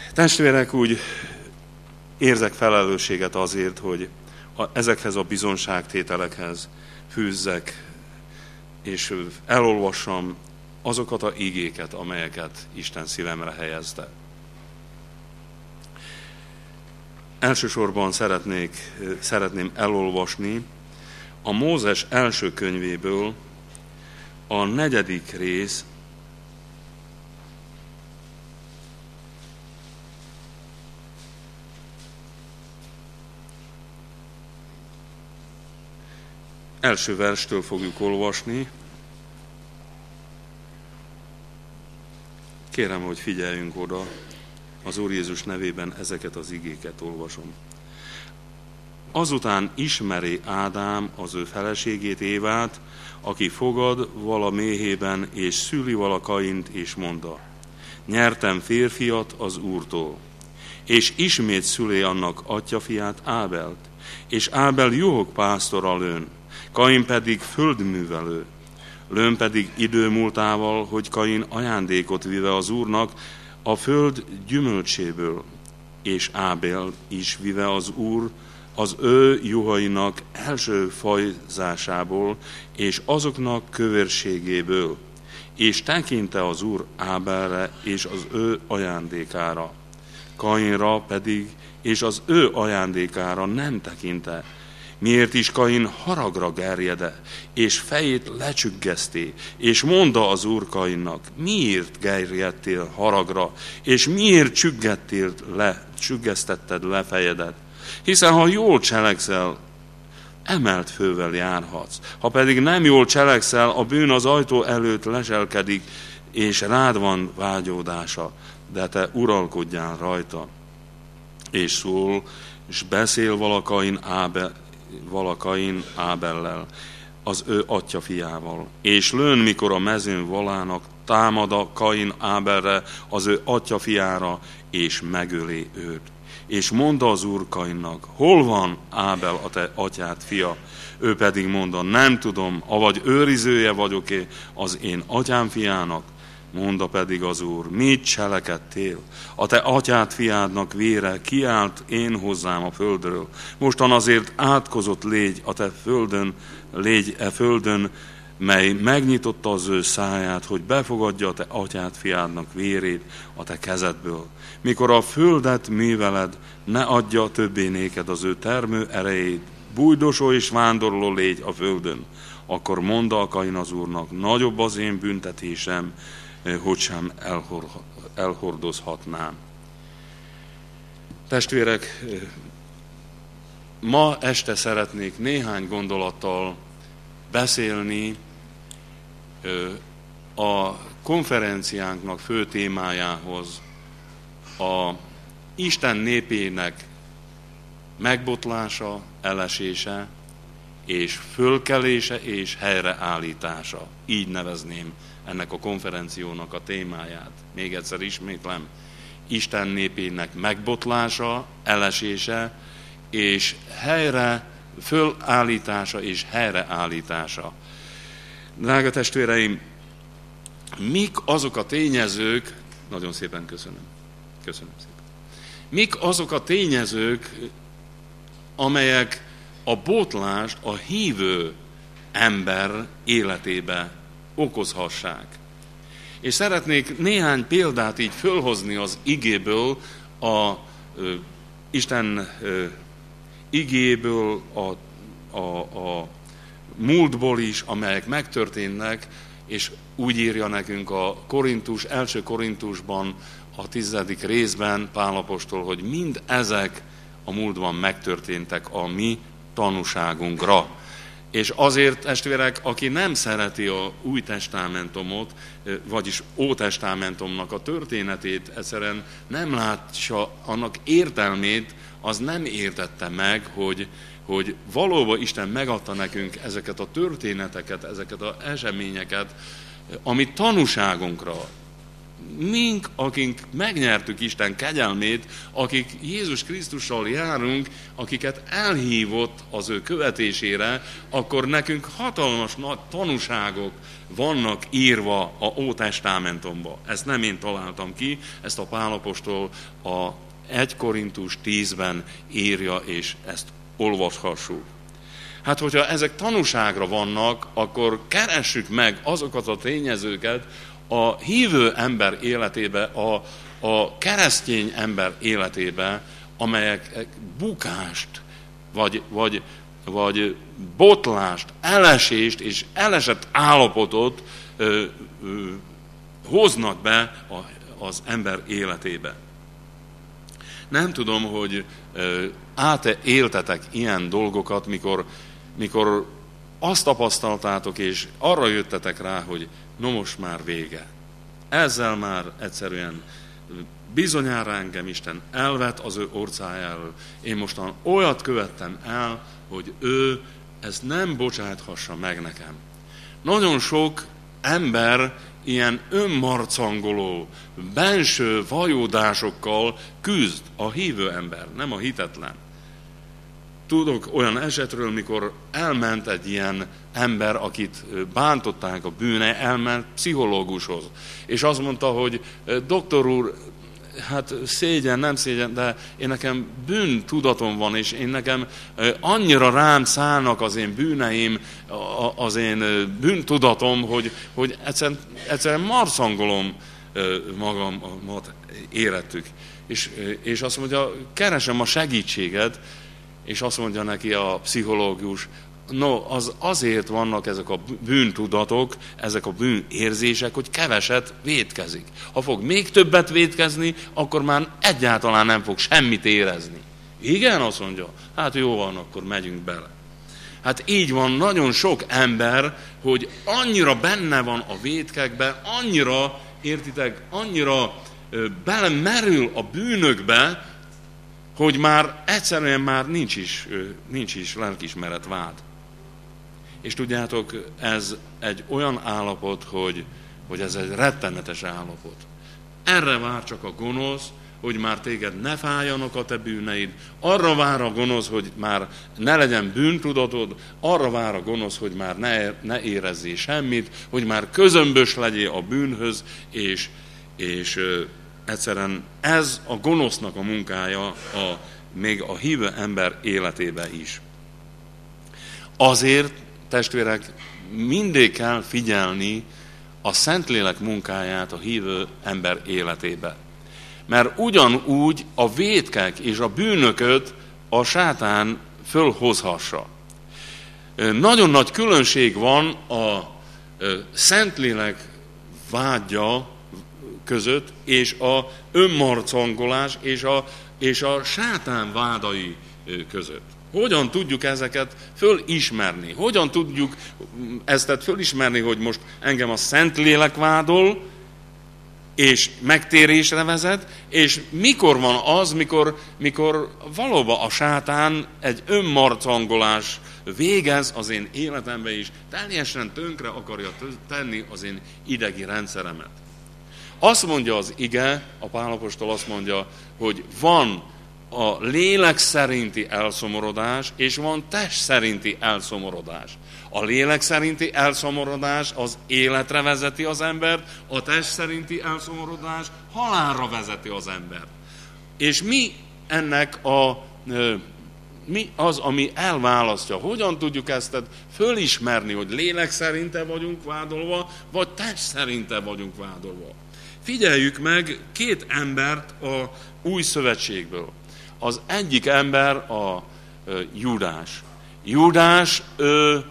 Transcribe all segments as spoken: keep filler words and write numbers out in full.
Testvérek, úgy érzek felelősséget azért, hogy a, ezekhez a bizonságtételekhez fűzzek, és elolvassam azokat a igéket, amelyeket Isten szívemre helyezte. Elsősorban szeretnék, szeretném elolvasni a Mózes első könyvéből a negyedik rész, első verstől fogjuk olvasni. Kérem, hogy figyeljünk oda, az Úr Jézus nevében ezeket az igéket olvasom. Azután ismeri Ádám az ő feleségét, Évát, aki fogad vala méhében, és szüli vala Kaint, és mondta: nyertem férfiat az Úrtól. És ismét szülé annak atyafiát, Ábelt, és Ábel juhok pásztora lőn, Kain pedig földművelő. Lőn pedig idő múltával, hogy Kain ajándékot vive az Úrnak a föld gyümölcséből, és Ábel is vive az Úr az ő juhainak első fajzásából, és azoknak kövérségéből, és tekinte az Úr Ábelre és az ő ajándékára. Kainra pedig és az ő ajándékára nem tekinte. Miért is Kain haragra gerjede, és fejét lecsüggeszté, és mondta az Úr Kainnak: miért gerjedtél haragra, és miért csüggettél le, csüggesztetted le fejedet? Hiszen ha jól cselekszel, emelt fővel járhatsz. Ha pedig nem jól cselekszel, a bűn az ajtó előtt leselkedik, és rád van vágyódása, de te uralkodjál rajta. És szól, és beszél vala Kain Ábel, vala Kain Ábellel, az ő atya fiával. És lőn, mikor a mezőn valának, támad a Kain Ábelre, az ő atya fiára, és megöli őt. És mondta az Úr Kainnak: hol van Ábel, a te atyád fia? Ő pedig mondta: nem tudom, avagy őrizője vagyok-e az én atyám fiának? Mondta pedig az Úr: mit cselekedtél? A te atyád fiádnak vére kiállt én hozzám a földről. Mostan azért átkozott légy a te földön, légy e földön, mely megnyitotta az ő száját, hogy befogadja a te atyád fiádnak vérét a te kezedből. Mikor a földet műveled, ne adja többé néked az ő termő erejét, bújdosó és vándorló légy a földön. Akkor mondta a Kain az Úrnak: nagyobb az én büntetésem, hogy sem elhordozhatnám. Testvérek, ma este szeretnék néhány gondolattal beszélni a konferenciánknak fő témájához, a Isten népének megbotlása, elesése, és fölkelése és helyreállítása. Így nevezném ennek a konferenciónak a témáját. Még egyszer ismétlem: Isten népének megbotlása, elesése, és helyre, fölállítása és helyreállítása. Drága testvéreim, mik azok a tényezők, nagyon szépen köszönöm, köszönöm szépen, mik azok a tényezők, amelyek a botlást a hívő ember életébe okozhassák. És szeretnék néhány példát így fölhozni az igéből, a ö, Isten ö, igéből, a, a, a múltból is, amelyek megtörténnek, és úgy írja nekünk a Korintus, első Korintusban, a tizedik részben Pál apostol, hogy mind ezek a múltban megtörténtek a mi tanúságunkra. És azért, testvérek, aki nem szereti a Új Testamentumot, vagyis Ótestamentumnak a történetét, egyszerűen nem látja annak értelmét, az nem értette meg, hogy, hogy valóban Isten megadta nekünk ezeket a történeteket, ezeket az eseményeket, ami tanúságunkra mink, akik megnyertük Isten kegyelmét, akik Jézus Krisztussal járunk, akiket elhívott az ő követésére, akkor nekünk hatalmas nagy tanúságok vannak írva a Ótestamentumba. Ezt nem én találtam ki, ezt a Pál apostol a egy Korintus tízben írja, és ezt olvashassuk. Hát, hogyha ezek tanúságra vannak, akkor keressük meg azokat a tényezőket a hívő ember életébe, a, a keresztény ember életébe, amelyek bukást, vagy, vagy, vagy botlást, elesést és elesett állapotot ö, ö, hoznak be a, az ember életébe. Nem tudom, hogy átéltetek ilyen dolgokat, mikor, mikor azt tapasztaltátok, és arra jöttetek rá, hogy no most már vége. Ezzel már egyszerűen bizonyára engem Isten elvet az ő orcájáról. Én mostan olyat követtem el, hogy ő ezt nem bocsáthassa meg nekem. Nagyon sok ember ilyen önmarcangoló, benső vajódásokkal küzd a hívő ember, nem a hitetlen. Tudok olyan esetről, mikor elment egy ilyen ember, akit bántották a bűne, elment pszichológushoz. És azt mondta, hogy doktor úr, hát szégyen, nem szégyen, de én nekem bűntudatom van, és én nekem annyira rám szállnak az én bűneim, az én bűntudatom, hogy, hogy egyszerűen, egyszerűen marszangolom magamat, érettük. És, és azt mondja, keresem a segítséget, és azt mondja neki a pszichológus, no, az azért vannak ezek a bűntudatok, ezek a bűnérzések, hogy keveset vétkezik. Ha fog még többet vétkezni, akkor már egyáltalán nem fog semmit érezni. Igen, azt mondja, hát jó van, akkor megyünk bele. Hát így van nagyon sok ember, hogy annyira benne van a vétkekbe, annyira, értitek, annyira ö, belemerül a bűnökbe, hogy már egyszerűen már nincs is, ö, nincs is lelkiismeret vád. És tudjátok, ez egy olyan állapot, hogy, hogy ez egy rettenetes állapot. Erre vár csak a gonosz, hogy már téged ne fájjanak a te bűneid, arra vár a gonosz, hogy már ne legyen bűntudatod, arra vár a gonosz, hogy már ne, ne érezzél semmit, hogy már közömbös legyél a bűnhöz, és, és ö, egyszerűen ez a gonosznak a munkája a, még a hívő ember életébe is. Azért, testvérek, mindig kell figyelni a Szentlélek munkáját a hívő ember életébe. Mert ugyanúgy a vétkek és a bűnököt a sátán fölhozhassa. Nagyon nagy különbség van a Szentlélek vágya között, és a önmarcangolás és a, és a sátán vádai között. Hogyan tudjuk ezeket fölismerni? Hogyan tudjuk ezt fölismerni, hogy most engem a Szentlélek vádol, és megtérésre vezet, és mikor van az, mikor, mikor valóban a sátán egy önmarcangolás végez az én életembe is, teljesen tönkre akarja tenni az én idegi rendszeremet. Azt mondja az ige, a Pál apostol azt mondja, hogy van a lélek szerinti elszomorodás, és van test szerinti elszomorodás. A lélek szerinti elszomorodás az életre vezeti az embert, a test szerinti elszomorodás halálra vezeti az embert. És mi ennek a, mi az, ami elválasztja? Hogyan tudjuk ezt fölismerni, hogy lélek szerinte vagyunk vádolva, vagy test szerinte vagyunk vádolva? Figyeljük meg két embert a új szövetségből. Az egyik ember a Júdás. Júdás ő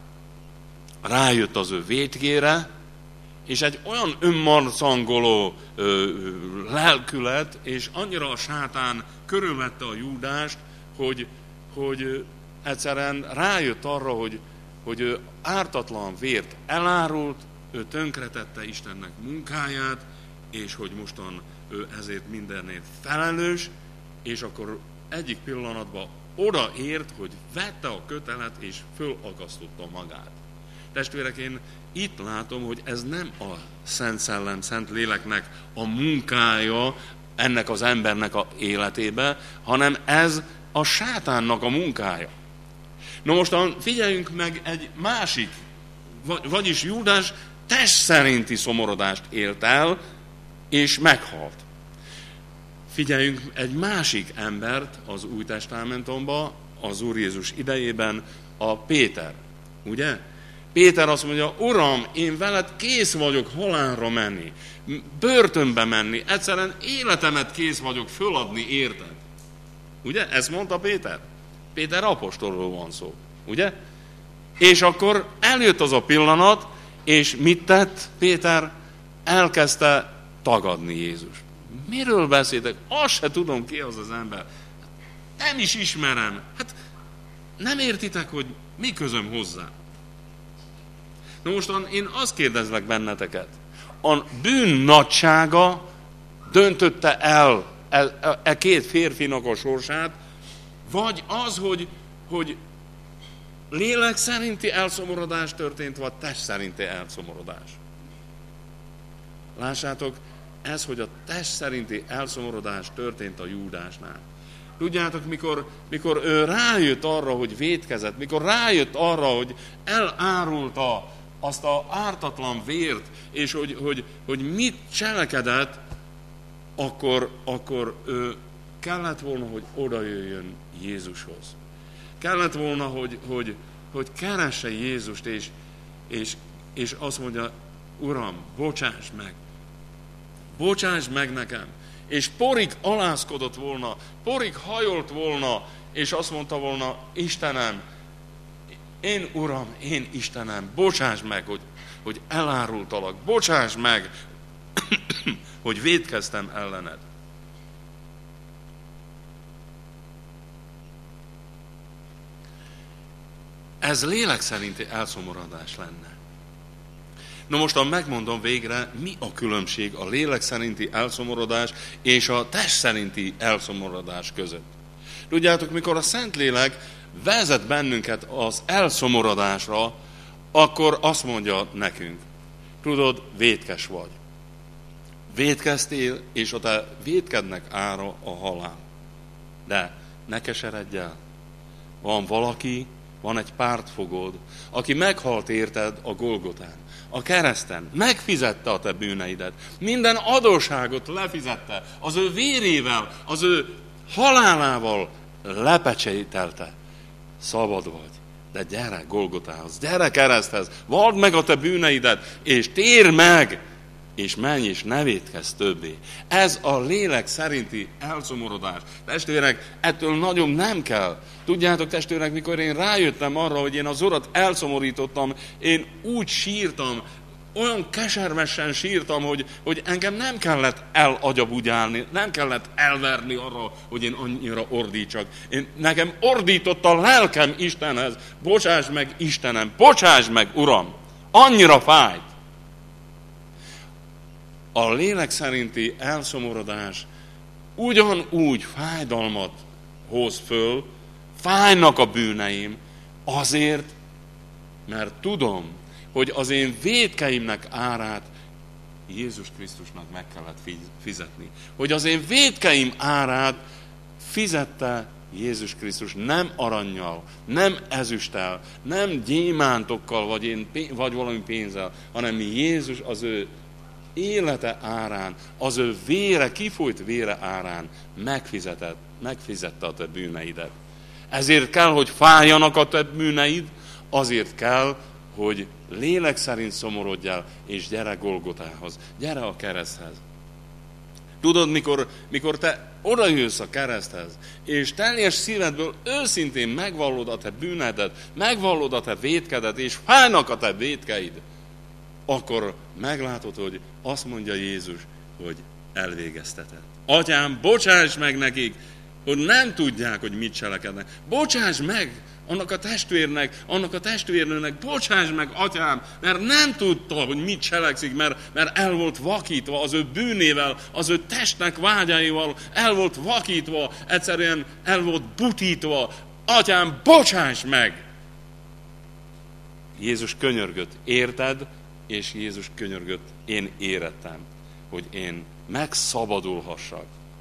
rájött az ő vétkére, és egy olyan önmarcangoló ö, lelkület, és annyira a sátán körülvette a Júdást, hogy, hogy egyszerűen rájött arra, hogy, hogy ő ártatlan vért elárult, ő tönkretette Istennek munkáját, és hogy mostan ő ezért mindenért felelős, és akkor egyik pillanatban odaért, hogy vette a kötelet, és fölakasztotta magát. Testvérek, én itt látom, hogy ez nem a Szent Szellem, Szent Léleknek a munkája ennek az embernek a életébe, hanem ez a sátánnak a munkája. Na most figyeljünk meg egy másik, vagyis Júdás test szerinti szomorodást élt el, és meghalt. Figyeljünk egy másik embert az Új Testamentumban, az Úr Jézus idejében, a Péter. Ugye? Péter azt mondja, Uram, én veled kész vagyok halálra menni, börtönbe menni, egyszerűen életemet kész vagyok föladni, érted? Ugye? Ezt mondta Péter. Péter apostolról van szó. Ugye? És akkor eljött az a pillanat, és mit tett Péter? Elkezdte tagadni Jézust. Miről beszéltek? Azt se tudom, ki az az ember. Nem is ismerem. Hát nem értitek, hogy mi közöm hozzá. Na mostan én azt kérdezlek benneteket. A bűn nagysága döntötte el e, e két férfinak a sorsát, vagy az, hogy, hogy lélek szerinti elszomorodás történt, vagy test szerinti elszomorodás. Lássátok, ez, hogy a test szerinti elszomorodás történt a Júdásnál. Tudjátok, mikor, mikor ő rájött arra, hogy vétkezett, mikor rájött arra, hogy elárulta azt a ártatlan vért, és hogy, hogy, hogy mit cselekedett, akkor, akkor ő kellett volna, hogy odajöjjön Jézushoz. Kellett volna, hogy, hogy, hogy keresse Jézust, és, és, és azt mondja, Uram, bocsáss meg, bocsáss meg nekem. És porig alázkodott volna, porig hajolt volna, és azt mondta volna, Istenem, én Uram, én Istenem, bocsáss meg, hogy, hogy elárultalak, bocsáss meg, hogy vétkeztem ellened. Ez lélek szerinti elszomorodás lenne. Na mostan megmondom végre, mi a különbség a lélek szerinti elszomorodás és a test szerinti elszomorodás között. Tudjátok, mikor a Szentlélek vezet bennünket az elszomorodásra, akkor azt mondja nekünk, tudod, vétkes vagy. Vétkeztél, és a te vétkednek ára a halál. De ne keseredj el. Van valaki, van egy pártfogód, aki meghalt érted a Golgotán, a kereszten, megfizette a te bűneidet, minden adósságot lefizette, az ő vérével, az ő halálával lepecsételte. Szabad vagy, de gyere Golgotához, gyere kereszthez, vald meg a te bűneidet, és térj meg, és menj, és ne vétkezz többé. Ez a lélek szerinti elszomorodás. Testvérek, ettől nagyobb nem kell. Tudjátok, testvérek, mikor én rájöttem arra, hogy én az Urat elszomorítottam, én úgy sírtam, olyan keservesen sírtam, hogy, hogy engem nem kellett elagyabudjálni, nem kellett elverni arra, hogy én annyira ordítsak. Én, nekem ordított a lelkem Istenhez. Bocsáss meg, Istenem, bocsáss meg, Uram! Annyira fájt. A lélek szerinti elszomorodás ugyanúgy fájdalmat hoz föl, fájnak a bűneim, azért, mert tudom, hogy az én vétkeimnek árát Jézus Krisztusnak meg kellett fizetni. Hogy az én vétkeim árát fizette Jézus Krisztus, nem arannyal, nem ezüsttel, nem gyémántokkal, vagy, én, vagy valami pénzzel, hanem Jézus az ő élete árán, az ő vére, kifolyt vére árán megfizetett, megfizette a te bűneidet. Ezért kell, hogy fájjanak a te bűneid, azért kell, hogy lélek szerint szomorodjál, és gyere Golgotához, gyere a kereszthez. Tudod, mikor, mikor te odajössz a kereszthez, és teljes szívedből őszintén megvallod a te bűnedet, megvallod a te vétkedet, és fájnak a te vétkeid, akkor meglátod, hogy azt mondja Jézus, hogy elvégezteted. Atyám, bocsáss meg nekik, hogy nem tudják, hogy mit cselekednek. Bocsáss meg annak a testvérnek, annak a testvérnőnek, bocsáss meg, atyám, mert nem tudta, hogy mit cselekszik, mert, mert el volt vakítva az ő bűnével, az ő testnek vágyaival, el volt vakítva, egyszerűen el volt butítva. Atyám, bocsáss meg! Jézus könyörgött, érted? És Jézus könyörgött, én érettem, hogy én megszabadulhassak.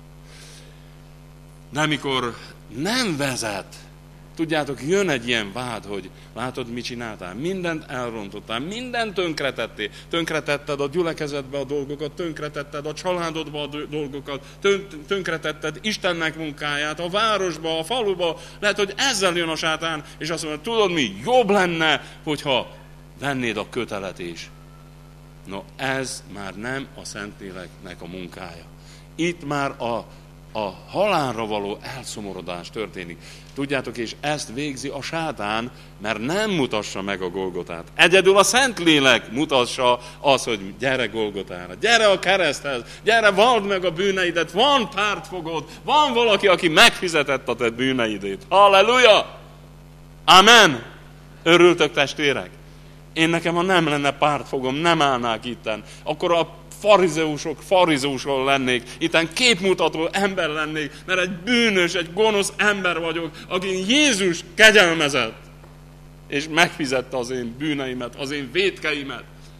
De amikor nem vezet, tudjátok, jön egy ilyen vád, hogy látod, mit csináltál? Mindent elrontottál, mindent tönkretettél. Tönkretetted a gyülekezetbe a dolgokat, tönkretetted a családodba a dolgokat, tönkretetted Istennek munkáját, a városba, a faluba. Lehet, hogy ezzel jön a sátán, és azt mondja, tudod mi? Jobb lenne, hogyha vennéd a kötelet is. No, ez már nem a Szentléleknek a munkája. Itt már a, a halálra való elszomorodás történik. Tudjátok, és ezt végzi a sátán, mert nem mutassa meg a Golgotát. Egyedül a Szentlélek mutassa az, hogy gyere Golgotára, gyere a kereszthez, gyere, vald meg a bűneidet, van pártfogód, van valaki, aki megfizetett a te bűneidét. Halleluja! Amen! Örültök, testvérek? Én nekem, ha nem lenne pártfogom, nem állnák itten. Akkor a farizeusok, farizeusról lennék, itten képmutató ember lennék, mert egy bűnös, egy gonosz ember vagyok, aki Jézus kegyelmezett, és megfizette az én bűneimet, az én vétkeimet.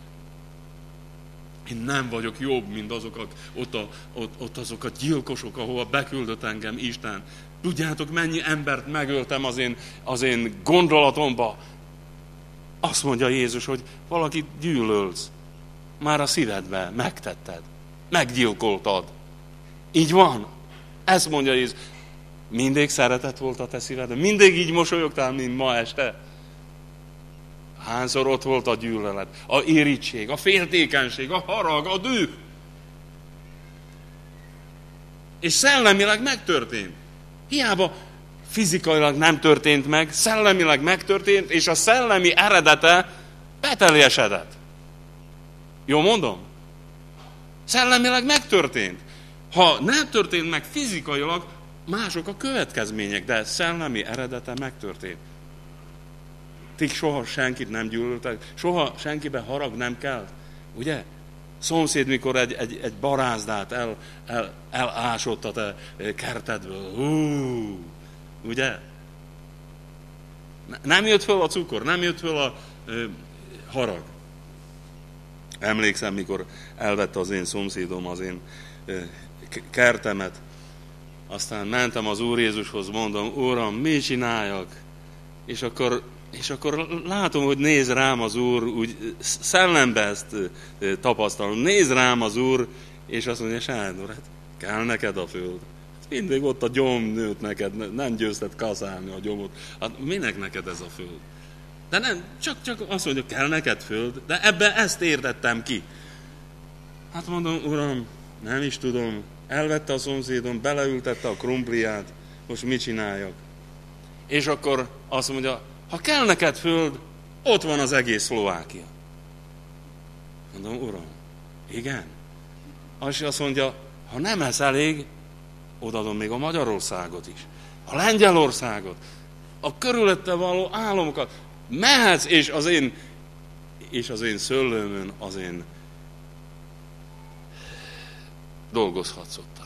Én nem vagyok jobb, mint azok, ott, a, ott, ott azok a gyilkosok, ahova beküldött engem Isten. Tudjátok, mennyi embert megöltem az én, az én gondolatomba? Azt mondja Jézus, hogy valakit gyűlölsz. Már a szívedbe megtetted. Meggyilkoltad. Így van. Ezt mondja Jézus. Mindig szeretet volt a te szívedben. Mindig így mosolyogtál, mint ma este. Hányszor ott volt a gyűlölet, a irítség, a féltékenység, a harag, a düh. És szellemileg megtörtént. Hiába fizikailag nem történt meg, szellemileg megtörtént, és a szellemi eredete beteljesedett. Jó mondom? Szellemileg megtörtént. Ha nem történt meg fizikailag, mások a következmények, de szellemi eredete megtörtént. Ti soha senkit nem gyűlöltek, soha senkibe harag nem kell, ugye? Szomszéd, mikor egy, egy, egy barázdát el, el, elásott a te kertedből. Hú, ugye? Nem jött föl a cukor, nem jött föl a ö, harag. Emlékszem, mikor elvette az én szomszédom az én ö, kertemet, aztán mentem az Úr Jézushoz, mondom, Uram, mit csináljak? És akkor, és akkor látom, hogy néz rám az Úr, úgy szellembe ezt tapasztalom, néz rám az Úr, és azt mondja, Sándor, hát kell neked a föld. Hát mindig ott a gyom nőtt neked, nem győzted kaszálni a gyomot. Hát minek neked ez a föld? De nem, csak, csak azt mondja, kell neked föld, de ebben ezt értettem ki. Hát mondom, Uram, nem is tudom, elvette a szomszédom, beleültette a krumpliát, most mit csináljak? És akkor azt mondja, ha kell neked föld, ott van az egész Szlovákia. Mondom, Uram, igen. És azt mondja, ha nem ez elég, odaadom még a Magyarországot is, a Lengyelországot, a körülötte való államokat. Mehetsz, és az én, és az én szőlőmön, az én dolgozhatsz ottan.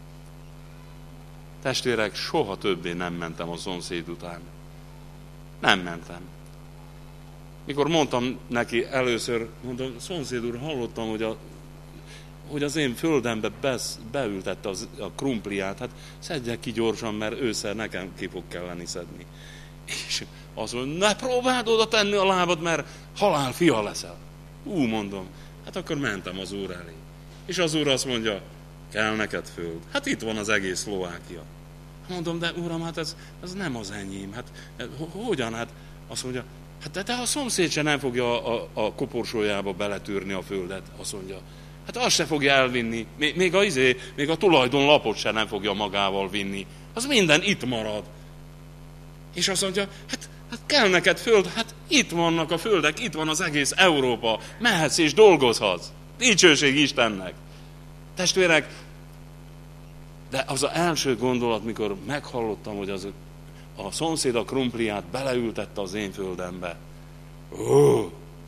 Testvérek, soha többé nem mentem a szomszéd után. Nem mentem. Mikor mondtam neki először, mondom, szomszéd úr, hallottam, hogy, a, hogy az én földembe besz, beültette az, a krumpliát, hát szedjek ki gyorsan, mert ősszel nekem ki fog kelleni szedni. És azt mondja, ne próbáld oda tenni a lábad, mert halál fia leszel. Ú, mondom, hát akkor mentem az Úr elé. És az Úr azt mondja, kell neked föld. Hát itt van az egész Szlovákia. Mondom, de Uram, hát ez, ez nem az enyém. Hát hogyan? Hát azt mondja, hát de, de a szomszéd se nem fogja a, a, a koporsójába beletűrni a földet. Azt mondja, hát azt se fogja elvinni. Még, még, a, izé, még a tulajdonlapot se nem fogja magával vinni. Az minden itt marad. És azt mondja, hát, hát kell neked föld, hát itt vannak a földek, itt van az egész Európa. Mehetsz és dolgozhatsz. Dicsőség Istennek. Testvérek, de az az első gondolat, mikor meghallottam, hogy az, a szomszéd a krumpliát beleültette az én földembe. Ó!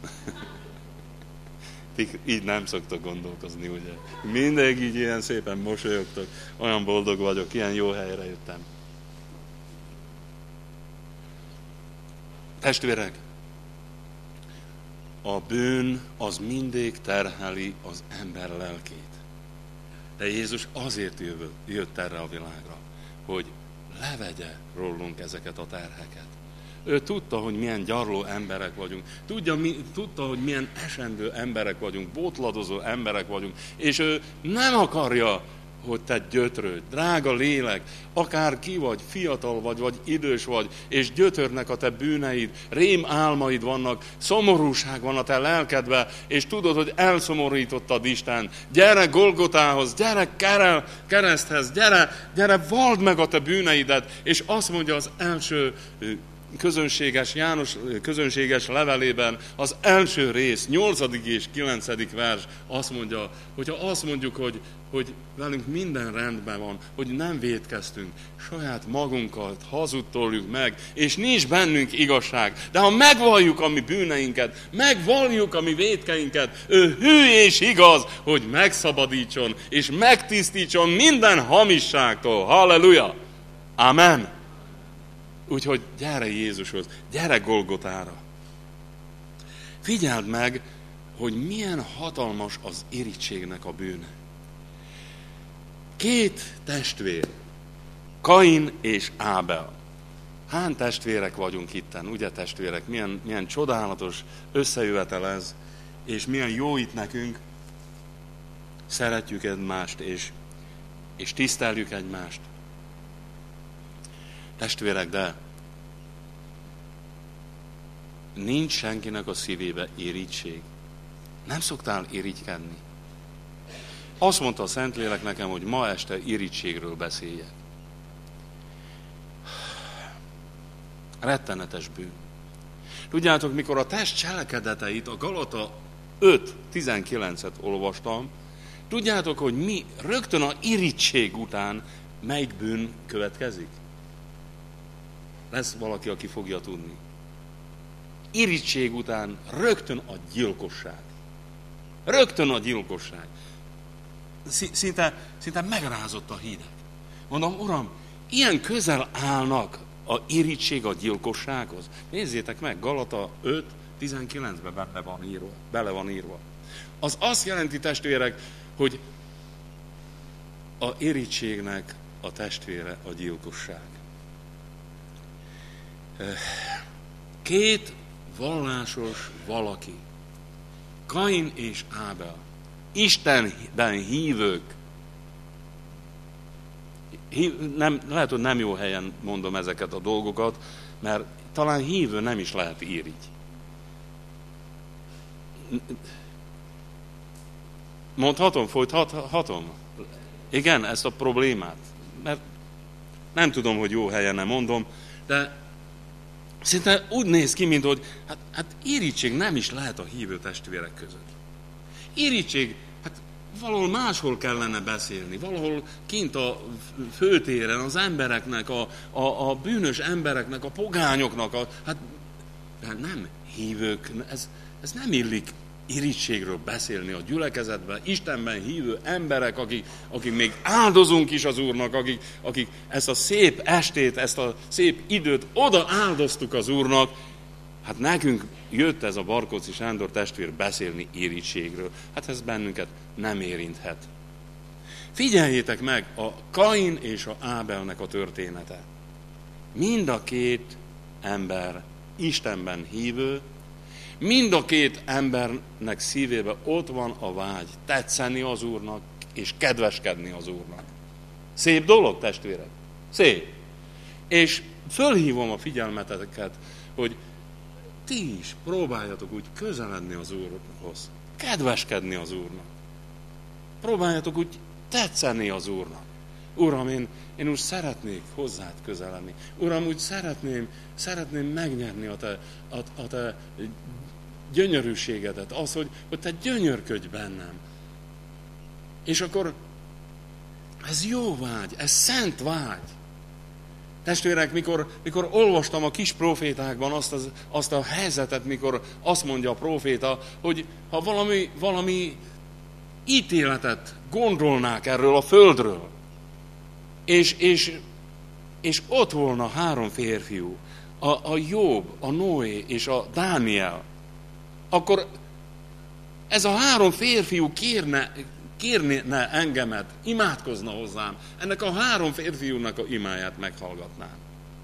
Így nem szoktak gondolkozni, ugye? Mindig így ilyen szépen mosolyogtok. Olyan boldog vagyok, ilyen jó helyre jöttem. Testvérek, a bűn az mindig terheli az ember lelkét. De Jézus azért jött erre a világra, hogy levegye rólunk ezeket a terheket. Ő tudta, hogy milyen gyarló emberek vagyunk. Tudja, mi, tudta, hogy milyen esendő emberek vagyunk, bótladozó emberek vagyunk. És ő nem akarja, hogy te gyötrődj, drága lélek, akár ki vagy, fiatal vagy, vagy idős vagy, és gyötörnek a te bűneid, rém álmaid vannak, szomorúság van a te lelkedbe, és tudod, hogy elszomorítottad Isten. Gyere Golgotához, gyere Kerel, kereszthez, gyere, gyere, vald meg a te bűneidet, és azt mondja az első közönséges, János közönséges levelében, az első rész, nyolcadik és kilencedik vers azt mondja, hogyha azt mondjuk, hogy, hogy velünk minden rendben van, hogy nem vétkeztünk, saját magunkat hazudtoljuk meg, és nincs bennünk igazság. De ha megvalljuk a mi bűneinket, megvalljuk a mi vétkeinket, ő hű és igaz, hogy megszabadítson, és megtisztítson minden hamisságtól. Halleluja! Amen! Úgyhogy gyere Jézushoz, gyere Golgotára. Figyeld meg, hogy milyen hatalmas az irítségnek a bűne. Két testvér, Kain és Ábel. Hány testvérek vagyunk itten, ugye testvérek? Milyen, milyen csodálatos összejövetel ez, és milyen jó itt nekünk. Szeretjük egymást, és, és tiszteljük egymást. Testvérek, de nincs senkinek a szívébe irigység. Nem szoktál irigykedni. Azt mondta a Szentlélek nekem, hogy ma este irigységről beszéljek. Rettenetes bűn. Tudjátok, mikor a test cselekedeteit, a Galata öt tizenkilencet olvastam, tudjátok, hogy mi rögtön a irigység után melyik bűn következik? Lesz valaki, aki fogja tudni. Irigység után rögtön a gyilkosság. Rögtön a gyilkosság. Szinte, szinte megrázott a hideg. Mondom, Uram, ilyen közel állnak a irigység a gyilkossághoz. Nézzétek meg, Galata öt tizenkilencben bele van írva. Bele van írva. Az azt jelenti, testvérek, hogy a irigysségnek a testvére a gyilkosság. Két vallásos valaki, Kain és Ábel, Istenben hívők, hív, nem, lehet, hogy nem jó helyen mondom ezeket a dolgokat, mert talán hívő nem is lehet irigy. Mondhatom, folytathatom? Igen, ezt a problémát, mert nem tudom, hogy jó helyen nem mondom, de szinte úgy néz ki, mint hogy hát, hát irigység nem is lehet a hívő testvérek között. Irigység, hát valahol máshol kellene beszélni, valahol kint a főtéren az embereknek, a, a, a bűnös embereknek, a pogányoknak, a, hát nem hívők, ez, ez nem illik irítségről beszélni a gyülekezetben, Istenben hívő emberek, akik, akik még áldozunk is az Úrnak, akik, akik ezt a szép estét, ezt a szép időt oda áldoztuk az Úrnak, hát nekünk jött ez a Barkóczy Sándor testvér beszélni irítségről. Hát ez bennünket nem érinthet. Figyeljétek meg a Kain és a Ábelnek a története. Mind a két ember Istenben hívő, mind a két embernek szívében ott van a vágy tetszeni az Úrnak, és kedveskedni az Úrnak. Szép dolog, testvérek? Szép. És fölhívom a figyelmeteket, hogy ti is próbáljatok úgy közeledni az Úrhoz, kedveskedni az Úrnak. Próbáljatok úgy tetszeni az Úrnak. Uram, én, én úgy szeretnék hozzád közeledni. Uram, úgy szeretném, szeretném megnyerni a te, a, a te gyönyörűségedet, az, hogy, hogy te gyönyörködj bennem. És akkor ez jó vágy, ez szent vágy. Testvérek, mikor, mikor olvastam a kis profétákban azt, az, azt a helyzetet, mikor azt mondja a proféta, hogy ha valami, valami ítéletet gondolnák erről a földről, és, és, és ott volna három férfiú, a, a Jobb, a Noé és a Dániel, akkor ez a három férfiú kérne, kérne engemet, imádkozna hozzám, ennek a három férfiúnak a imáját meghallgatnám.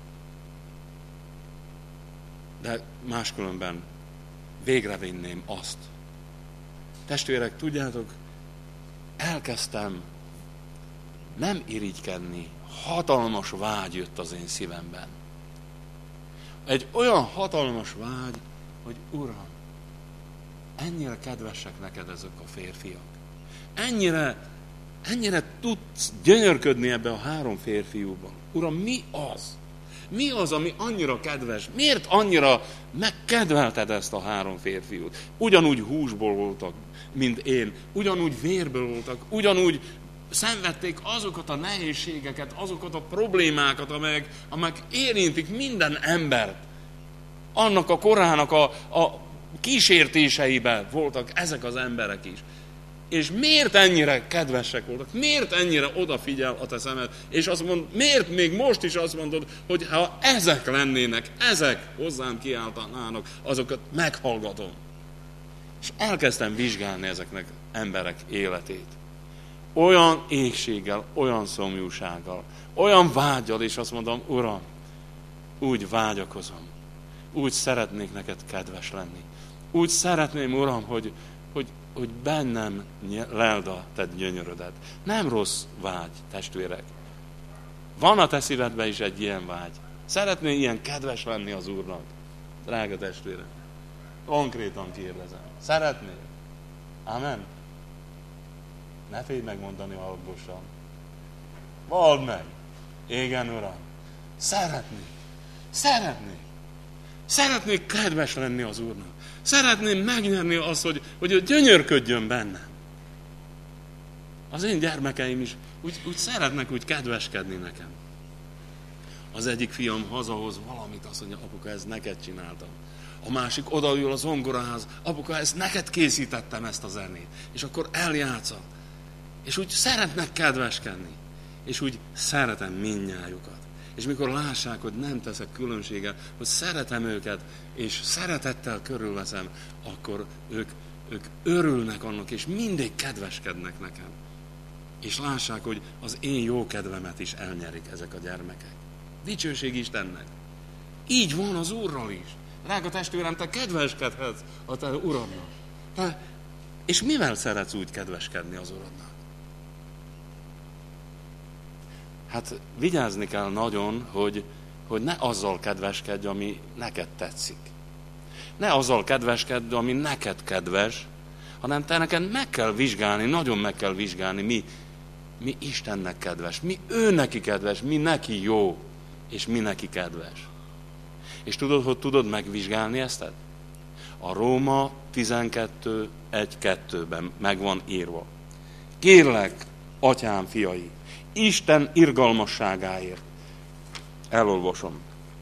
De máskülönben végrevinném azt. Testvérek, tudjátok, elkezdtem nem irigykedni, hatalmas vágy jött az én szívemben. Egy olyan hatalmas vágy, hogy Uram, ennyire kedvesek neked ezek a férfiak. Ennyire, ennyire tudsz gyönyörködni ebbe a három férfiúban. Uram, mi az? Mi az, ami annyira kedves? Miért annyira megkedvelted ezt a három férfiút? Ugyanúgy húsból voltak, mint én. Ugyanúgy vérből voltak. Ugyanúgy szenvedték azokat a nehézségeket, azokat a problémákat, amelyek, amelyek érintik minden embert. Annak a korának a, a kísértéseiben voltak ezek az emberek is. És miért ennyire kedvesek voltak? Miért ennyire odafigyel a te szemed? És azt mond, miért még most is azt mondod, hogy ha ezek lennének, ezek hozzám kiáltanának, azokat meghallgatom. És elkezdtem vizsgálni ezeknek emberek életét. Olyan égséggel, olyan szomjúsággal, olyan vággyal, és azt mondom, Uram, úgy vágyakozom, úgy szeretnék neked kedves lenni. Úgy szeretném, Uram, hogy, hogy, hogy bennem leld a te gyönyörödet. Nem rossz vágy, testvérek. Van a te szívedben is egy ilyen vágy. Szeretnél ilyen kedves lenni az Úrnak? Drága testvérem, konkrétan kérdezem. Szeretnél? Amen? Ne félj megmondani alaposan. Vald meg. Igen, Uram. Szeretnék. Szeretnék. Szeretnék kedves lenni az Úrnak. Szeretném megnyerni azt, hogy, hogy gyönyörködjön bennem. Az én gyermekeim is úgy, úgy szeretnek úgy kedveskedni nekem. Az egyik fiam hazahoz valamit, azt mondja, apuka, ezt neked csináltam. A másik odaül a zongorához, apuka, ezt neked készítettem, ezt a zenét. És akkor eljátsza. És úgy szeretnek kedveskedni. És úgy szeretem mindnyájukat. És mikor lássák, hogy nem teszek különbséget, hogy szeretem őket, és szeretettel körülveszem, akkor ők, ők örülnek annak, és mindig kedveskednek nekem. És lássák, hogy az én jó kedvemet is elnyerik ezek a gyermekek. Dicsőség Istennek. Így van az Úrral is. Drága testvérem, te kedveskedhetsz a te Uradnak. Te, és mivel szeretsz úgy kedveskedni az Uradnak? Hát vigyázni kell nagyon, hogy, hogy ne azzal kedveskedj, ami neked tetszik. Ne azzal kedveskedj, ami neked kedves, hanem te neked meg kell vizsgálni, nagyon meg kell vizsgálni, mi, mi Istennek kedves, mi ő neki kedves, mi neki jó, és mi neki kedves. És tudod, hogy tudod megvizsgálni ezt? A Róma tizenkettő egy kettőben meg van írva. Kérlek, atyám fiai, Isten irgalmasságáért. Elolvasom.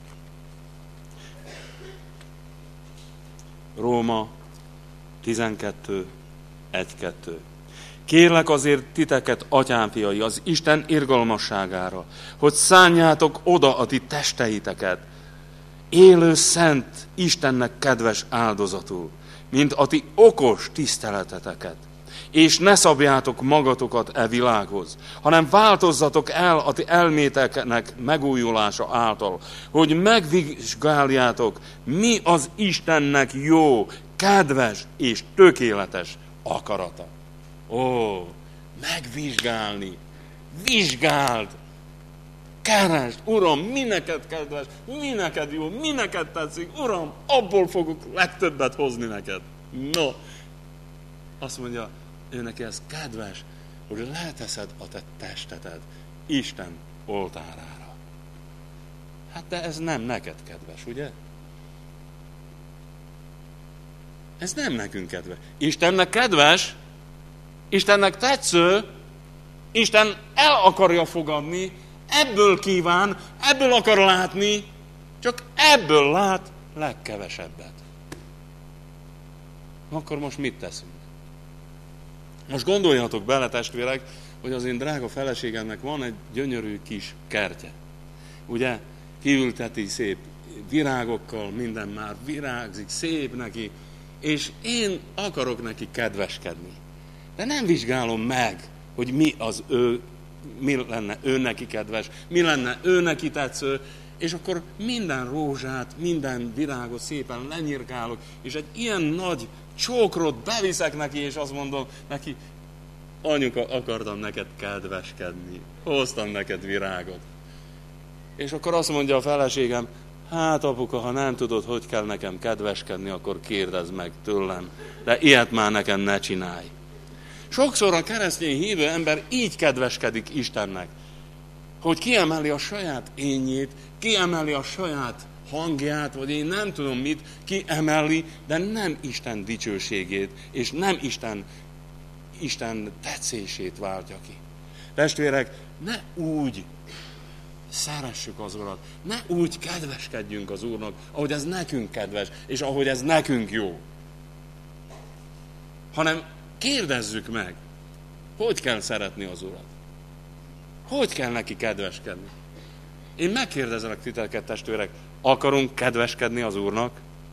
Róma tizenkettő egy kettő. Kérlek azért titeket, atyám fiai, az Isten irgalmasságára, hogy szánjátok oda a ti testeiteket, élő, szent, Istennek kedves áldozatul, mint a ti okos tiszteleteteket. És ne szabjátok magatokat e világhoz, hanem változzatok el a ti elméteknek megújulása által, hogy megvizsgáljátok, mi az Istennek jó, kedves és tökéletes akarata. Ó, megvizsgálni, vizsgáld, keresd, Uram, mi neked kedves, mi neked jó, mi neked tetszik, Uram, abból fogok legtöbbet hozni neked. No, azt mondja, ő neki ez kedves, hogy leteszed a te testeted Isten oltárára. Hát de ez nem neked kedves, ugye? Ez nem nekünk kedves. Istennek kedves, Istennek tetsző, Isten el akarja fogadni, ebből kíván, ebből akar látni, csak ebből lát legkevesebbet. Akkor most mit teszünk? Most gondoljatok bele, testvérek, hogy az én drága feleségemnek van egy gyönyörű kis kertje. Ugye? Kiülteti szép virágokkal, minden már virágzik, szép neki, és én akarok neki kedveskedni. De nem vizsgálom meg, hogy mi az ő, mi lenne ő neki kedves, mi lenne ő neki tetsző, és akkor minden rózsát, minden virágot szépen lenyirkálok, és egy ilyen nagy csókrot beviszek neki, és azt mondom neki, anyuka, akartam neked kedveskedni, hoztam neked virágot. És akkor azt mondja a feleségem, hát apuka, ha nem tudod, hogy kell nekem kedveskedni, akkor kérdezd meg tőlem, de ilyet már nekem ne csinálj. Sokszor a keresztény hívő ember így kedveskedik Istennek, hogy kiemeli a saját énjét, kiemeli a saját hangját, vagy én nem tudom mit, kiemeli, de nem Isten dicsőségét, és nem Isten, Isten tetszését váltja ki. Testvérek, ne úgy szeressük az Urat, ne úgy kedveskedjünk az Úrnak, ahogy ez nekünk kedves, és ahogy ez nekünk jó. Hanem kérdezzük meg, hogy kell szeretni az Urat. Hogy kell neki kedveskedni? Én megkérdezelek titeket, testvérek, akarunk kedveskedni az Úrnak?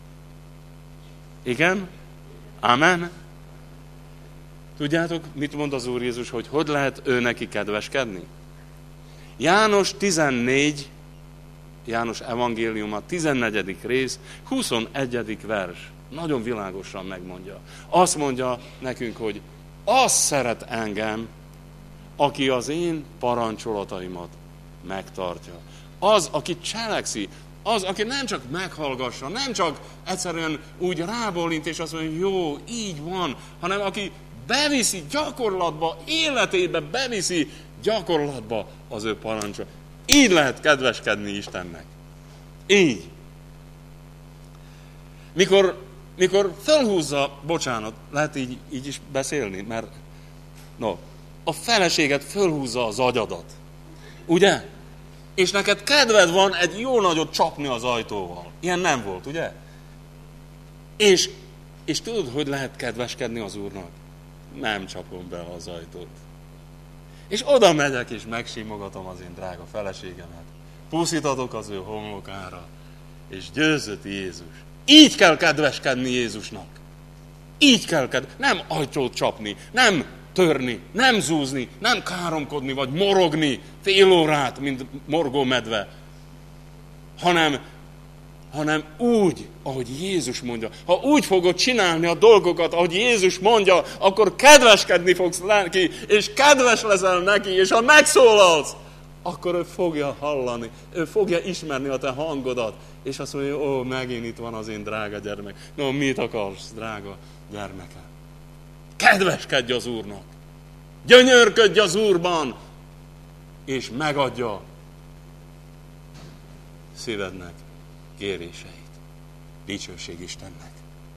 Igen? Amen? Tudjátok, mit mond az Úr Jézus, hogy hogy lehet ő neki kedveskedni? János tizennégy, János evangéliuma, tizennegyedik rész, huszonegyedik vers. Nagyon világosan megmondja. Azt mondja nekünk, hogy az szeret engem, aki az én parancsolataimat megtartja. Az, aki cselekszi, az, aki nem csak meghallgassa, nem csak egyszerűen úgy rábólint, és azt mondja, jó, így van, hanem aki beviszi gyakorlatba, életébe beviszi gyakorlatba az ő parancsot. Így lehet kedveskedni Istennek. Így. Mikor, mikor felhúzza, bocsánat, lehet így, így is beszélni, mert no, a feleséget fölhúzza az agyadat. Ugye? És neked kedved van egy jó nagyot csapni az ajtóval. Ilyen nem volt, ugye? És, és tudod, hogy lehet kedveskedni az Úrnak? Nem csapom be az ajtót. És oda megyek, és megsimogatom az én drága feleségemet. Puszítatok az ő homlokára, és győzött Jézus. Így kell kedveskedni Jézusnak. Így kell kedveskedni. Nem ajtót csapni, nem törni, nem zúzni, nem káromkodni, vagy morogni fél órát, mint morgó medve, hanem, hanem úgy, ahogy Jézus mondja. Ha úgy fogod csinálni a dolgokat, ahogy Jézus mondja, akkor kedveskedni fogsz neki, és kedves leszel neki, és ha megszólalsz, akkor ő fogja hallani, ő fogja ismerni a te hangodat, és azt mondja, ó, megint itt van az én drága gyermek. No, mit akarsz, drága gyermekem? Kedveskedj az Úrnak, gyönyörködj az Úrban, és megadja szívednek kéréseit. Dicsőség Istennek.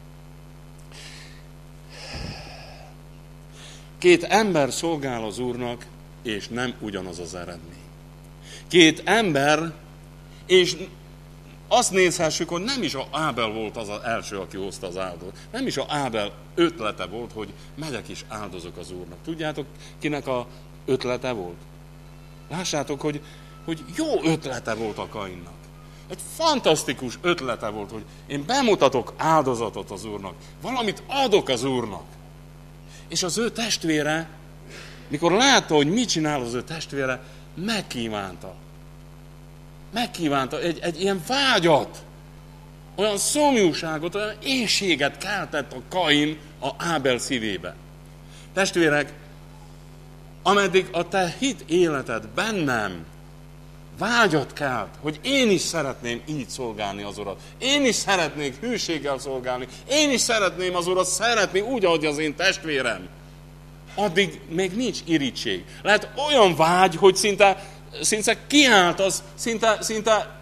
Két ember szolgál az Úrnak, és nem ugyanaz az eredmény. Két ember, és azt nézhessük, hogy nem is a Ábel volt az, az első, aki hozta az áldozatot. Nem is a Ábel ötlete volt, hogy megyek és áldozok az Úrnak. Tudjátok, kinek a ötlete volt? Lássátok, hogy, hogy jó ötlete volt a Kainnak. Egy fantasztikus ötlete volt, hogy én bemutatok áldozatot az Úrnak. Valamit adok az Úrnak. És az ő testvére, mikor látta, hogy mit csinál az ő testvére, megkívánta. Megkívánta egy, egy ilyen vágyat, olyan szomjúságot, olyan éhséget keltett a Kain a Ábel szívébe. Testvérek, ameddig a te hit életed bennem vágyat kelt, hogy én is szeretném így szolgálni az Urat. Én is szeretnék hűséggel szolgálni. Én is szeretném az Urat szeretni úgy, ahogy az én testvérem. Addig még nincs irítség. Lehet olyan vágy, hogy szinte, szinte kiáltasz, szinte, szinte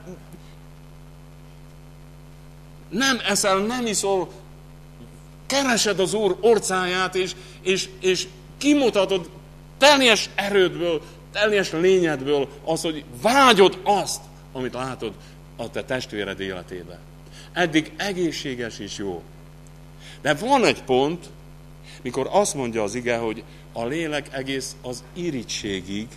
nem eszel, nem iszol, keresed az Úr orcáját, és, és, és kimutatod teljes erődből, teljes lényedből az, hogy vágyod azt, amit látod a te testvéred életébe. Eddig egészséges és jó. De van egy pont, mikor azt mondja az ige, hogy a lélek egész az irítségig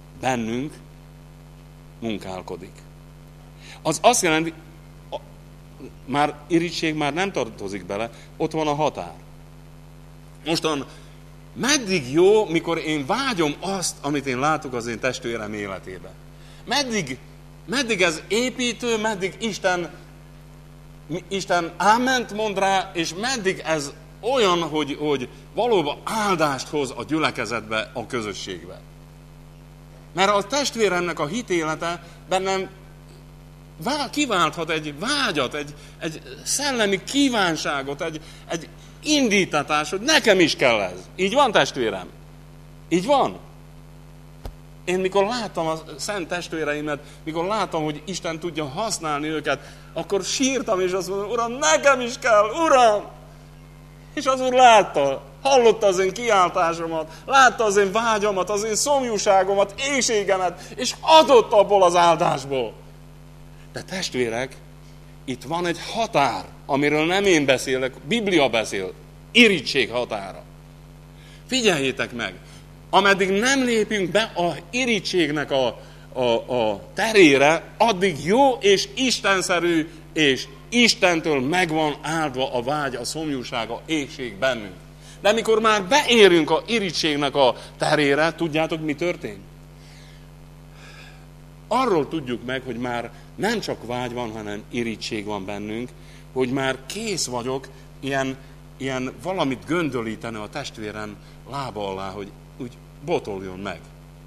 bennünk munkálkodik. Az azt jelenti, már irigység már nem tartozik bele, ott van a határ. Mostan meddig jó, mikor én vágyom azt, amit én látok az én testvérem életébe? Meddig, meddig ez építő, meddig Isten, Isten áment mond rá, és meddig ez olyan, hogy, hogy valóban áldást hoz a gyülekezetbe, a közösségbe. Mert a testvéremnek a hitélete bennem kiválthat egy vágyat, egy, egy szellemi kívánságot, egy, egy indítatás, hogy nekem is kell ez. Így van, testvérem? Így van? Én mikor láttam a szent testvéreimet, mikor láttam, hogy Isten tudja használni őket, akkor sírtam, és azt mondom, Uram, nekem is kell, Uram! És az Úr látta, hallotta az én kiáltásomat, látta az én vágyamat, az én szomjúságomat, éhségemet, és adott abból az áldásból. De testvérek, itt van egy határ, amiről nem én beszélek, Biblia beszél, irigység határa. Figyeljétek meg, ameddig nem lépünk be a irigysségnek a, a, a terére, addig jó és istenszerű, és Istentől megvan áldva a vágy, a szomjúság, a éhség bennünk. De mikor már beérünk a irigysségnek a terére, tudjátok, mi történt? Arról tudjuk meg, hogy már nem csak vágy van, hanem irigység van bennünk, hogy már kész vagyok ilyen, ilyen valamit göndölíteni a testvérem lába alá, hogy úgy botoljon meg.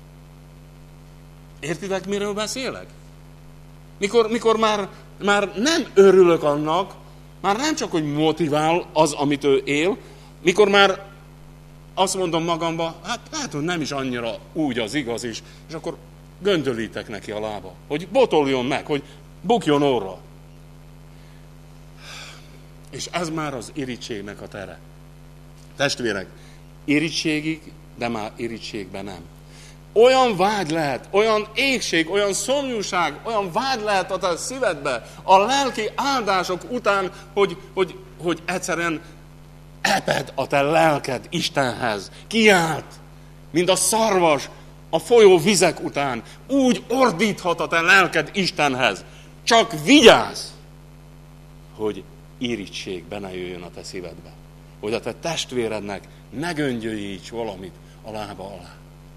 Értitek, miről beszélek? Mikor, mikor már, már nem örülök annak, már nem csak, hogy motivál az, amit ő él, mikor már azt mondom magamba, hát hát, hogy nem is annyira úgy az igaz is, és akkor göndölítek neki a lába, hogy botoljon meg, hogy bukjon orra. És ez már az irigysségnek a tere. Testvérek, irigysségig, de már irigysségben nem. Olyan vágy lehet, olyan éhség, olyan szomjúság, olyan vágy lehet a te szívedbe, a lelki áldások után, hogy, hogy, hogy egyszerűen eped a te lelked Istenhez. Kiált, mint a szarvas a folyó vizek után. Úgy ordíthat a te lelked Istenhez. Csak vigyázz, hogy irigység be ne jöjjön a te szívedbe. Hogy a te testvérednek ne göngyöljíts valamit a lába alá.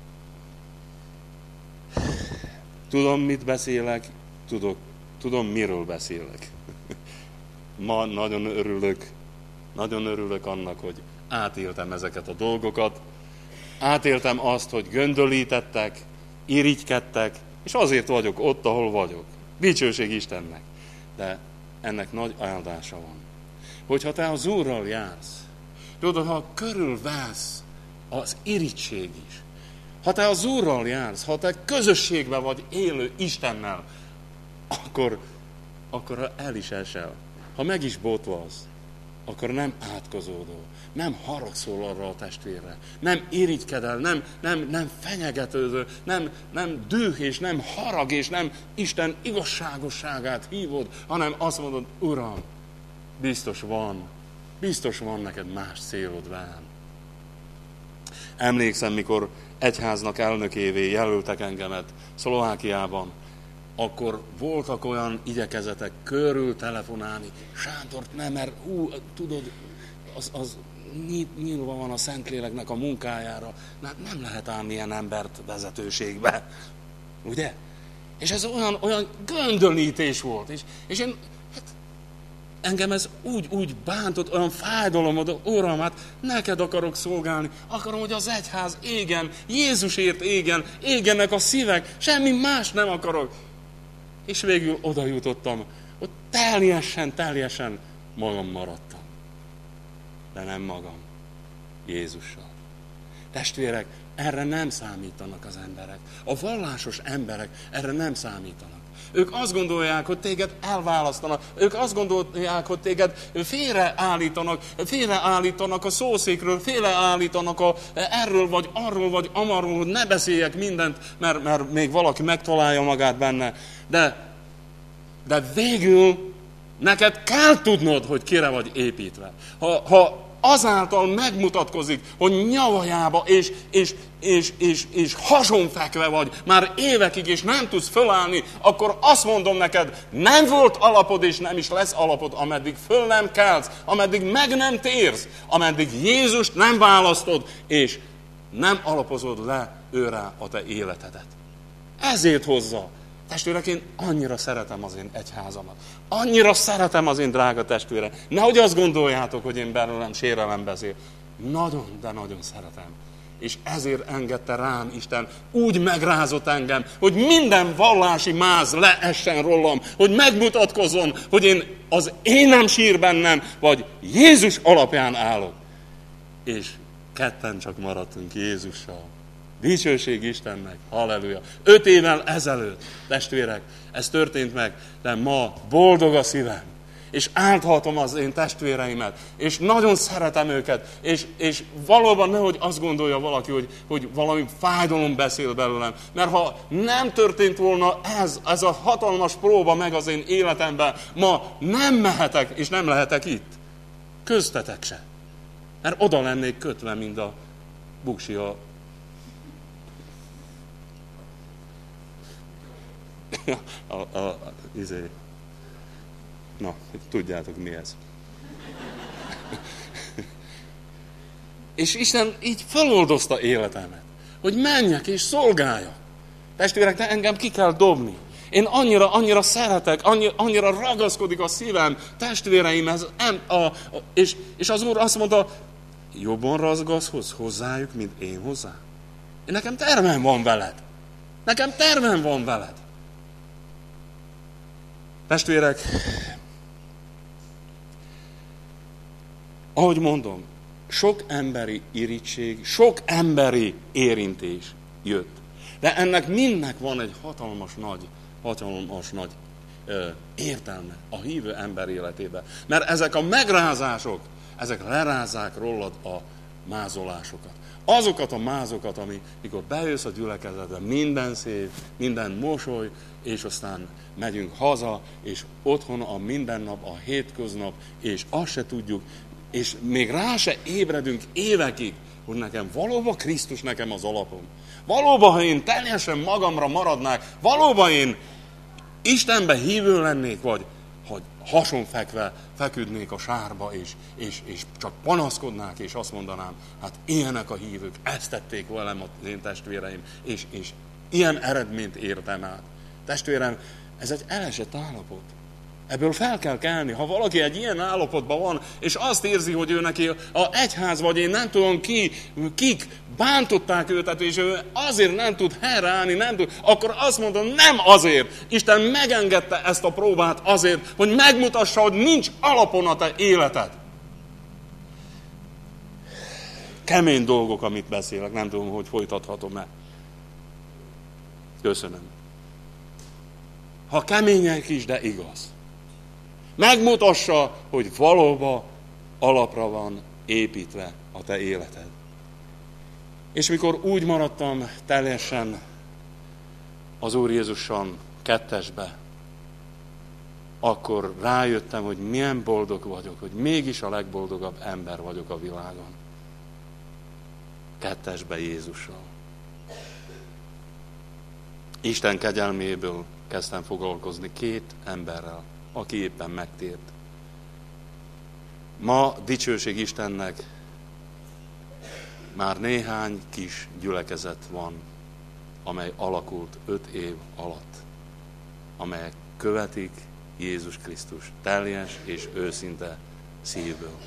Tudom, mit beszélek, tudok, tudom, miről beszélek. Ma nagyon örülök, nagyon örülök annak, hogy átéltem ezeket a dolgokat. Átéltem azt, hogy göndölítettek, irigykedtek, és azért vagyok ott, ahol vagyok. Dicsőség Istennek. De ennek nagy áldása van. Hogyha te az Úrral jársz, tudod, ha körülvesz az irigység is, ha te az Úrral jársz, ha te közösségben vagy élő Istennel, akkor, akkor el is esel. Ha meg is botlasz, akkor nem átkozódó, nem haragszol arra a testvérre, nem irigykedel, nem, nem, nem fenyegetődő, nem, nem düh és nem harag és nem Isten igazságosságát hívod, hanem azt mondod, Uram, biztos van, biztos van neked más célod velem. Emlékszem, mikor egyháznak elnökévé jelöltek engemet Szlovákiában, akkor voltak olyan igyekezetek körül telefonálni, Sándort nem, mert hú, tudod, az, az nyílva van a Szentléleknek a munkájára, nem lehet ám ilyen embert vezetőségbe, ugye? És ez olyan, olyan göndölítés volt, és, és én, hát, engem ez úgy, úgy bántott, olyan fájdalom, hogy Uram, hát neked akarok szolgálni, akarom, hogy az egyház égen, Jézusért égen, égennek a szívek, semmi más nem akarok. És végül oda jutottam, hogy teljesen, teljesen magam maradtam. De nem magam, Jézussal. Testvérek, erre nem számítanak az emberek. A vallásos emberek erre nem számítanak. Ők azt gondolják, hogy téged elválasztanak. Ők azt gondolják, hogy téged félreállítanak, félreállítanak a szószékről, félreállítanak a, erről vagy arról vagy amarról, hogy ne beszéljek mindent, mert, mert még valaki megtalálja magát benne. De, de végül neked kell tudnod, hogy kire vagy építve. Ha, ha azáltal megmutatkozik, hogy nyavajába és, és, és, és, és hasonfekve vagy már évekig, és nem tudsz fölállni, akkor azt mondom neked, nem volt alapod, és nem is lesz alapod, ameddig föl nem kelsz, ameddig meg nem térsz, ameddig Jézust nem választod, és nem alapozod le őrá a te életedet. Ezért hozza. Testvérek, én annyira szeretem az én egyházamat. Annyira szeretem az én drága testvérem. Nehogy azt gondoljátok, hogy én belőlem sérelem beszél. Nagyon, de nagyon szeretem. És ezért engedte rám Isten, úgy megrázott engem, hogy minden vallási máz leessen rólam, hogy megmutatkozzon, hogy én az énem sír bennem, vagy Jézus alapján állok. És ketten csak maradtunk Jézussal. Dicsőség Istennek, halleluja. Öt évvel ezelőtt, testvérek, ez történt meg, de ma boldog a szívem, és áldhatom az én testvéreimet, és nagyon szeretem őket, és, és valóban nehogy azt gondolja valaki, hogy, hogy valami fájdalom beszél belőlem, mert ha nem történt volna ez, ez a hatalmas próba meg az én életemben, ma nem mehetek, és nem lehetek itt. Köztetek se. Mert oda lennék kötve, mint a buksi a A, a, a, izé. Na, tudjátok mi ez. És Isten így feloldozta életemet, hogy menjek és szolgáljak. Testvérek, de engem ki kell dobni. Én annyira, annyira szeretek, annyira, annyira ragaszkodik a szívem testvéreimhez, a, a, és, és az Úr azt mondta, jobban ragaszkodsz hozzájuk, mint én hozzá. Én nekem tervem van veled. Nekem tervem van veled. Testvérek, ahogy mondom, sok emberi irítség, sok emberi érintés jött. De ennek mindnek van egy hatalmas nagy, hatalmas nagy ö, értelme a hívő ember életében. Mert ezek a megrázások, ezek lerázzák rólad a mázolásokat. Azokat a mázokat, ami, mikor bejössz a gyülekezetbe, minden szép, minden mosoly, és aztán megyünk haza, és otthon a mindennap, a hétköznap, és azt se tudjuk, és még rá se ébredünk évekig, hogy nekem valóban Krisztus nekem az alapom. Valóban, ha én teljesen magamra maradnák, valóban én Istenbe hívő lennék, vagy hogy hasonfekve feküdnék a sárba, és, és, és csak panaszkodnák, és azt mondanám, hát ilyenek a hívők, ezt tették velem az én testvéreim, és, és ilyen eredményt értem át. Testvérem, ez egy elesett állapot. Ebből fel kell kelni. Ha valaki egy ilyen állapotban van, és azt érzi, hogy ő neki a egyház, vagy én nem tudom ki, kik bántották őt, és ő azért nem tud helyreállni, nem tud, akkor azt mondom, nem azért. Isten megengedte ezt a próbát azért, hogy megmutassa, hogy nincs alapon a te életed. Kemény dolgok, amit beszélek, nem tudom, hogy folytathatom-e. Köszönöm. Ha kemények is, de igaz. Megmutassa, hogy valóban alapra van építve a te életed. És mikor úgy maradtam teljesen az Úr Jézuson kettesbe, akkor rájöttem, hogy milyen boldog vagyok, hogy mégis a legboldogabb ember vagyok a világon. Kettesbe Jézussal. Isten kegyelméből kezdtem foglalkozni két emberrel, aki éppen megtért. Ma dicsőség Istennek már néhány kis gyülekezet van, amely alakult öt év alatt, amelyek követik Jézus Krisztus teljes és őszinte szívből.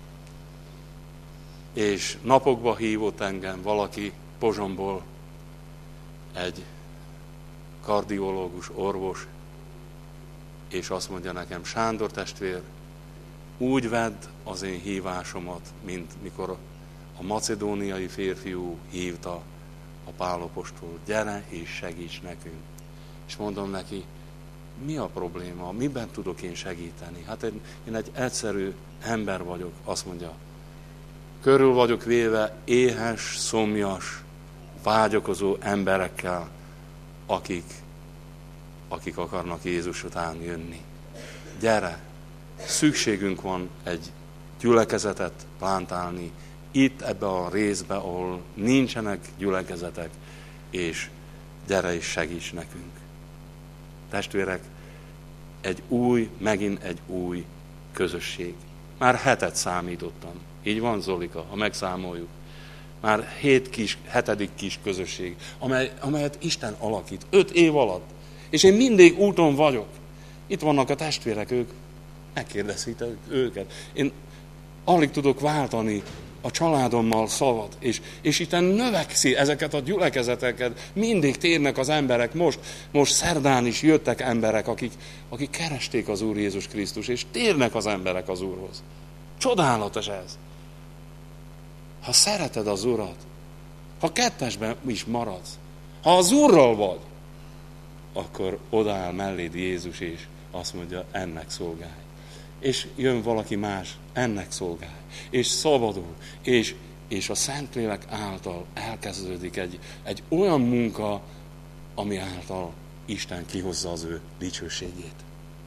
És napokba hívott engem valaki Pozsonyból, egy kardiológus, orvos, és azt mondja nekem, Sándor testvér, úgy vedd az én hívásomat, mint mikor a macedóniai férfiú hívta a Pál apostol, gyere és segíts nekünk. És mondom neki, mi a probléma, miben tudok én segíteni? Hát én, én egy egyszerű ember vagyok, azt mondja, körül vagyok véve éhes, szomjas, vágyakozó emberekkel, akik, akik akarnak Jézus után jönni. Gyere, szükségünk van egy gyülekezetet plántálni, itt ebbe a részbe, ahol nincsenek gyülekezetek, és gyere és segíts nekünk. Testvérek, egy új, megint egy új közösség. Már hetet számítottam. Így van, Zolika, ha megszámoljuk. Már hét kis, hetedik kis közösség, amely, amelyet Isten alakít. Öt év alatt. És én mindig úton vagyok. Itt vannak a testvérek, ők megkérdezhetek őket. Én alig tudok váltani a családommal szavat, és, és itten növekszi ezeket a gyülekezeteket, mindig térnek az emberek, most, most szerdán is jöttek emberek, akik, akik keresték az Úr Jézus Krisztus, és térnek az emberek az Úrhoz. Csodálatos ez. Ha szereted az Urat, ha kettesben is maradsz, ha az Úrral vagy, akkor odaáll melléd Jézus, és azt mondja, ennek szolgálj. És jön valaki más, ennek szolgálj. És szabadul, és, és a Szentlélek által elkezdődik egy, egy olyan munka, ami által Isten kihozza az ő dicsőségét.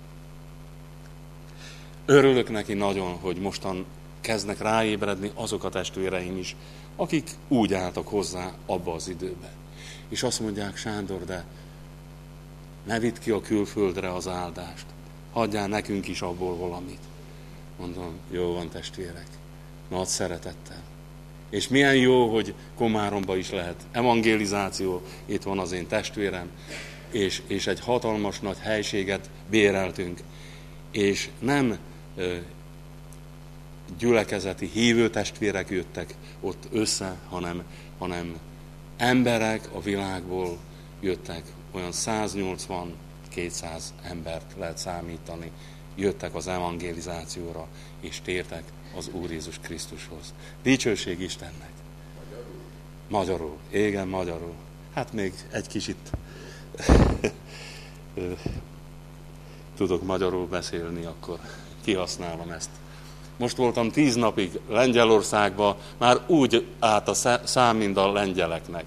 Örülök neki nagyon, hogy mostan kezdnek ráébredni azok a testvéreim is, akik úgy álltak hozzá abba az időbe. És azt mondják, Sándor, de ne vidd ki a külföldre az áldást. Hagyjál nekünk is abból valamit. Mondom, jó van, testvérek, nagy szeretettel. És milyen jó, hogy Komáromba is lehet evangelizáció, itt van az én testvérem, és, és egy hatalmas nagy helységet béreltünk. És nem ö, gyülekezeti hívő testvérek jöttek ott össze, hanem, hanem emberek a világból jöttek, olyan száznyolcvan-kétszáz embert lehet számítani, jöttek az evangelizációra, és tértek az Úr Jézus Krisztushoz. Dicsőség Istennek! Magyarul. Magyarul. Igen, magyarul. Hát még egy kicsit tudok magyarul beszélni, akkor kihasználom ezt. Most voltam tíz napig Lengyelországban, már úgy állt a szám, mint a lengyeleknek.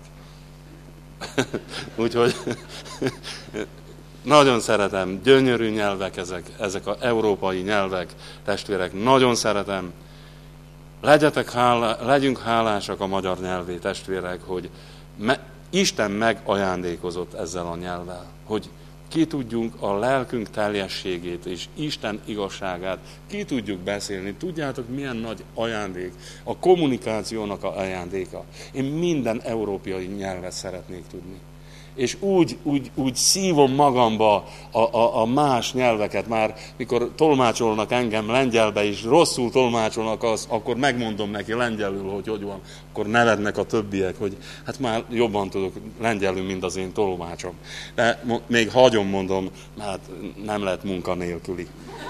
Úgyhogy nagyon szeretem, gyönyörű nyelvek ezek, ezek az európai nyelvek, testvérek, nagyon szeretem. Legyetek hálá, legyünk hálásak a magyar nyelvé, testvérek, hogy me, Isten megajándékozott ezzel a nyelvvel, hogy ki tudjunk a lelkünk teljességét és Isten igazságát, ki tudjuk beszélni. Tudjátok, milyen nagy ajándék, a kommunikációnak a ajándéka. Én minden európai nyelvet szeretnék tudni. És úgy, úgy, úgy szívom magamba a, a, a más nyelveket, már mikor tolmácsolnak engem lengyelbe, és rosszul tolmácsolnak, az, akkor megmondom neki lengyelül, hogy hogy van. Akkor nevetnek a többiek, hogy hát már jobban tudok lengyelül, mint az én tolmácsom. De még hagyom, mondom, hát nem lehet munkanélküli.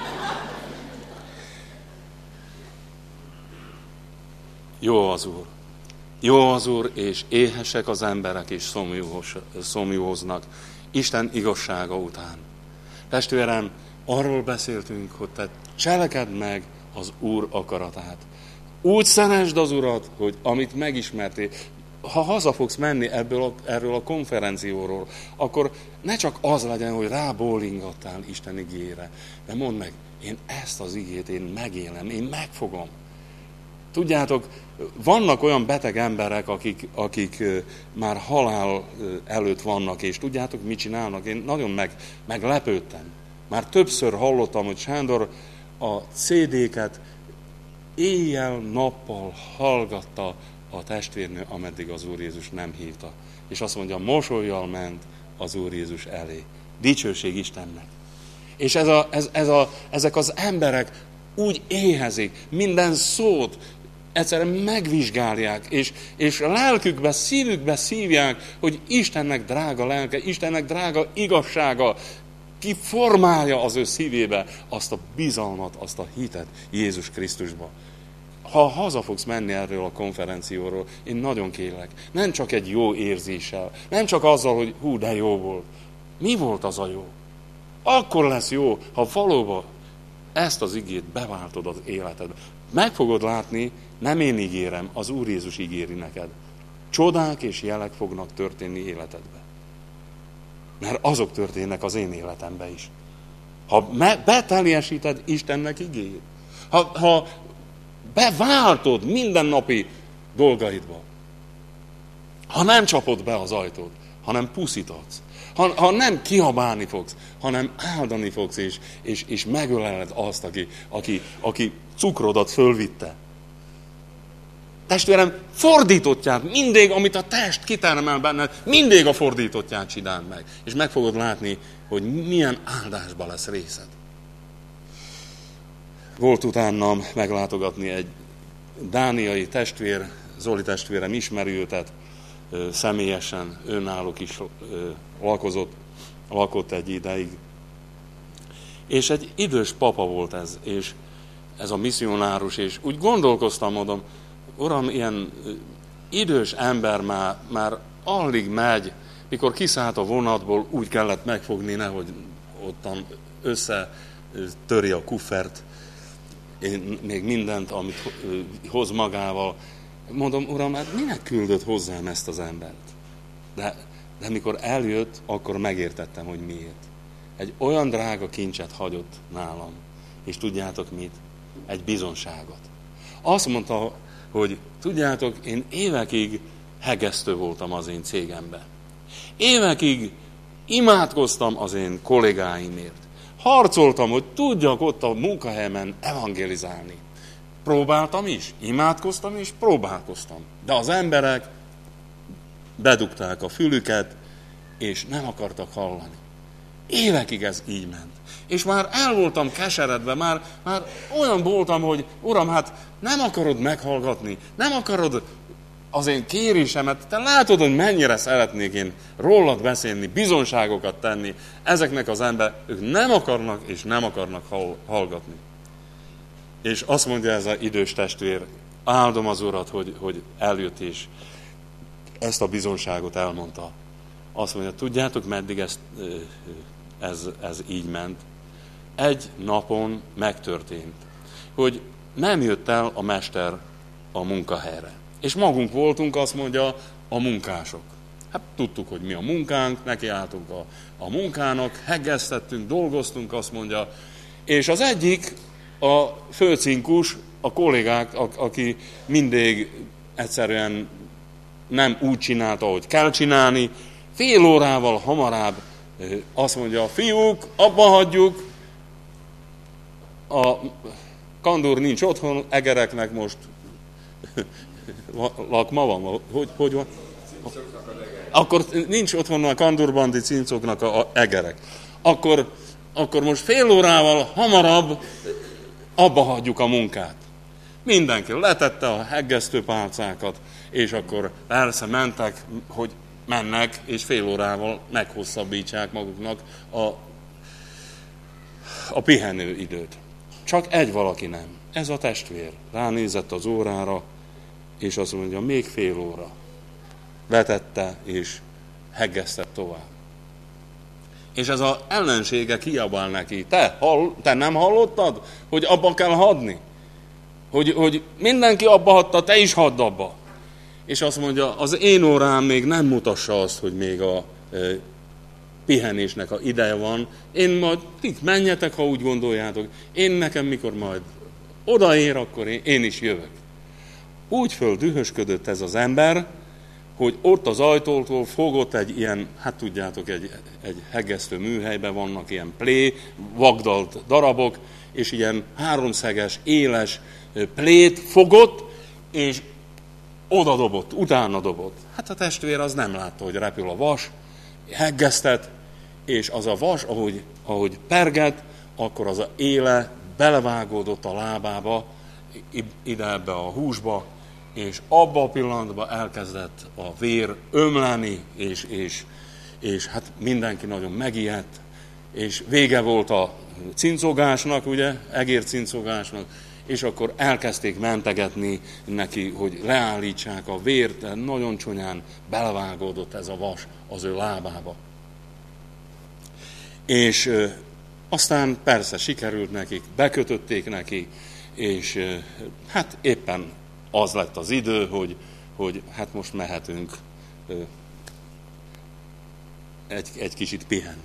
Jó az Úr. Jó az Úr, és éhesek az emberek, és szomjúhoznak Isten igazsága után. Testvérem, arról beszéltünk, hogy te cselekedd meg az Úr akaratát. Úgy szeresd az Urat, hogy amit megismertél, ha haza fogsz menni ebből a, erről a konferencióról, akkor ne csak az legyen, hogy rábólingattál Isten igére, de mondd meg, én ezt az igét én megélem, én megfogom. Tudjátok, vannak olyan beteg emberek, akik, akik már halál előtt vannak, és tudjátok, mit csinálnak? Én nagyon meg, meglepődtem. Már többször hallottam, hogy Sándor a cé dé-ket éjjel-nappal hallgatta a testvérnő, ameddig az Úr Jézus nem hívta. És azt mondja, mosollyal ment az Úr Jézus elé. Dicsőség Istennek. És ez a, ez, ez a, ezek az emberek úgy éhezik, minden szót egyszerűen megvizsgálják, és, és a lelkükbe, szívükbe szívják, hogy Istennek drága lelke, Istennek drága igazsága kiformálja az ő szívébe azt a bizalmat, azt a hitet Jézus Krisztusba. Ha haza fogsz menni erről a konferencióról, én nagyon kérlek, nem csak egy jó érzéssel, nem csak azzal, hogy hú, de jó volt. Mi volt az a jó? Akkor lesz jó, ha valóban ezt az igét beváltod az életedbe. Meg fogod látni, nem én ígérem, az Úr Jézus ígéri neked. Csodák és jelek fognak történni életedbe. Mert azok történnek az én életemben is. Ha beteljesíted Istennek igéjét, ha, ha beváltod mindennapi dolgaidba. Ha nem csapod be az ajtót, hanem puszítodsz. Ha, ha nem kiabálni fogsz, hanem áldani fogsz, és, és, és megöleled azt, aki, aki, aki cukrodat fölvitte. Testvérem, fordítottját, mindig, amit a test kitermel benned, mindig a fordítottját csináld meg. És meg fogod látni, hogy milyen áldásba lesz részed. Volt utánam meglátogatni egy dániai testvér, Zoli testvérem ismeri őtet, személyesen, ő náluk is lakozott, lakott egy ideig. És egy idős papa volt ez, és ez a misszionárus, és úgy gondolkoztam, mondom, Uram, ilyen idős ember már, már alig megy, mikor kiszállt a vonatból, úgy kellett megfogni, nehogy ottan összetörje a kuffert, még mindent, amit hoz magával. Mondom, Uram, hát minek küldött hozzám ezt az embert? De, de mikor eljött, akkor megértettem, hogy miért. Egy olyan drága kincset hagyott nálam. És tudjátok mit? Egy bizonságot. Azt mondta, hogy tudjátok, én évekig hegesztő voltam az én cégemben. Évekig imádkoztam az én kollégáimért. Harcoltam, hogy tudjak ott a munkahelyemen evangelizálni. Próbáltam is, imádkoztam is, próbálkoztam. De az emberek bedugták a fülüket, és nem akartak hallani. Évekig ez így ment. És már el voltam keseredve, már, már olyan voltam, hogy Uram, hát nem akarod meghallgatni, nem akarod az én kérésemet, te látod, hogy mennyire szeretnék én rólad beszélni, bizonságokat tenni. Ezeknek az emberek, ők nem akarnak és nem akarnak hallgatni. És azt mondja ez az idős testvér, áldom az Urat, hogy, hogy eljött és ezt a bizonságot elmondta. Azt mondja, tudjátok, meddig ez, ez, ez így ment? Egy napon megtörtént, hogy nem jött el a mester a munkahelyre. És magunk voltunk, azt mondja, a munkások. Hát tudtuk, hogy mi a munkánk, nekiálltunk a, a munkának, heggeztettünk, dolgoztunk, azt mondja. És az egyik, a főcinkus, a kollégák, a, aki mindig egyszerűen nem úgy csinálta, ahogy kell csinálni, fél órával hamarabb azt mondja, fiúk, abba hagyjuk, a kandúr nincs otthon, egereknek most lakma van, hogy, hogy van? Akkor nincs otthon a kandúrbandi cincoknak a, a egerek. Akkor, akkor most fél órával hamarabb abba hagyjuk a munkát. Mindenki letette a heggesztőpálcákat, és akkor persze mentek, hogy mennek, és fél órával meghosszabbítsák maguknak a, a pihenő időt. Csak egy valaki nem. Ez a testvér. Ránézett az órára, és azt mondja, még fél óra. Vetette, és heggesztett tovább. És ez az ellensége kiabál neki. Te, hall, te nem hallottad, hogy abba kell hagyni? Hogy, hogy mindenki abba hagyta, te is hadd abba. És azt mondja, az én órám még nem mutassa azt, hogy még a e, pihenésnek a ideje van. Én majd, ti menjetek, ha úgy gondoljátok. Én nekem mikor majd odaér, akkor én, én is jövök. Úgy földühösködött ez az ember, hogy ott az ajtótól fogott egy ilyen, hát tudjátok, egy, egy heggesztő műhelyben vannak ilyen plé, vagdalt darabok, és ilyen háromszeges, éles plét fogott, és oda dobott, utána dobott. Hát a testvér az nem látta, hogy repül a vas, heggesztett, és az a vas, ahogy, ahogy pergett, akkor az a éle belevágódott a lábába, ide ebbe a húsba, és abban a pillanatban elkezdett a vér ömleni, és, és, és hát mindenki nagyon megijedt, és vége volt a cincogásnak, ugye, egér cincogásnak, és akkor elkezdték mentegetni neki, hogy leállítsák a vért, de nagyon csúnyán belevágódott ez a vas az ő lábába. És ö, aztán persze sikerült nekik, bekötötték neki, és ö, hát éppen az lett az idő, hogy, hogy hát most mehetünk ö, egy, egy kicsit pihenni.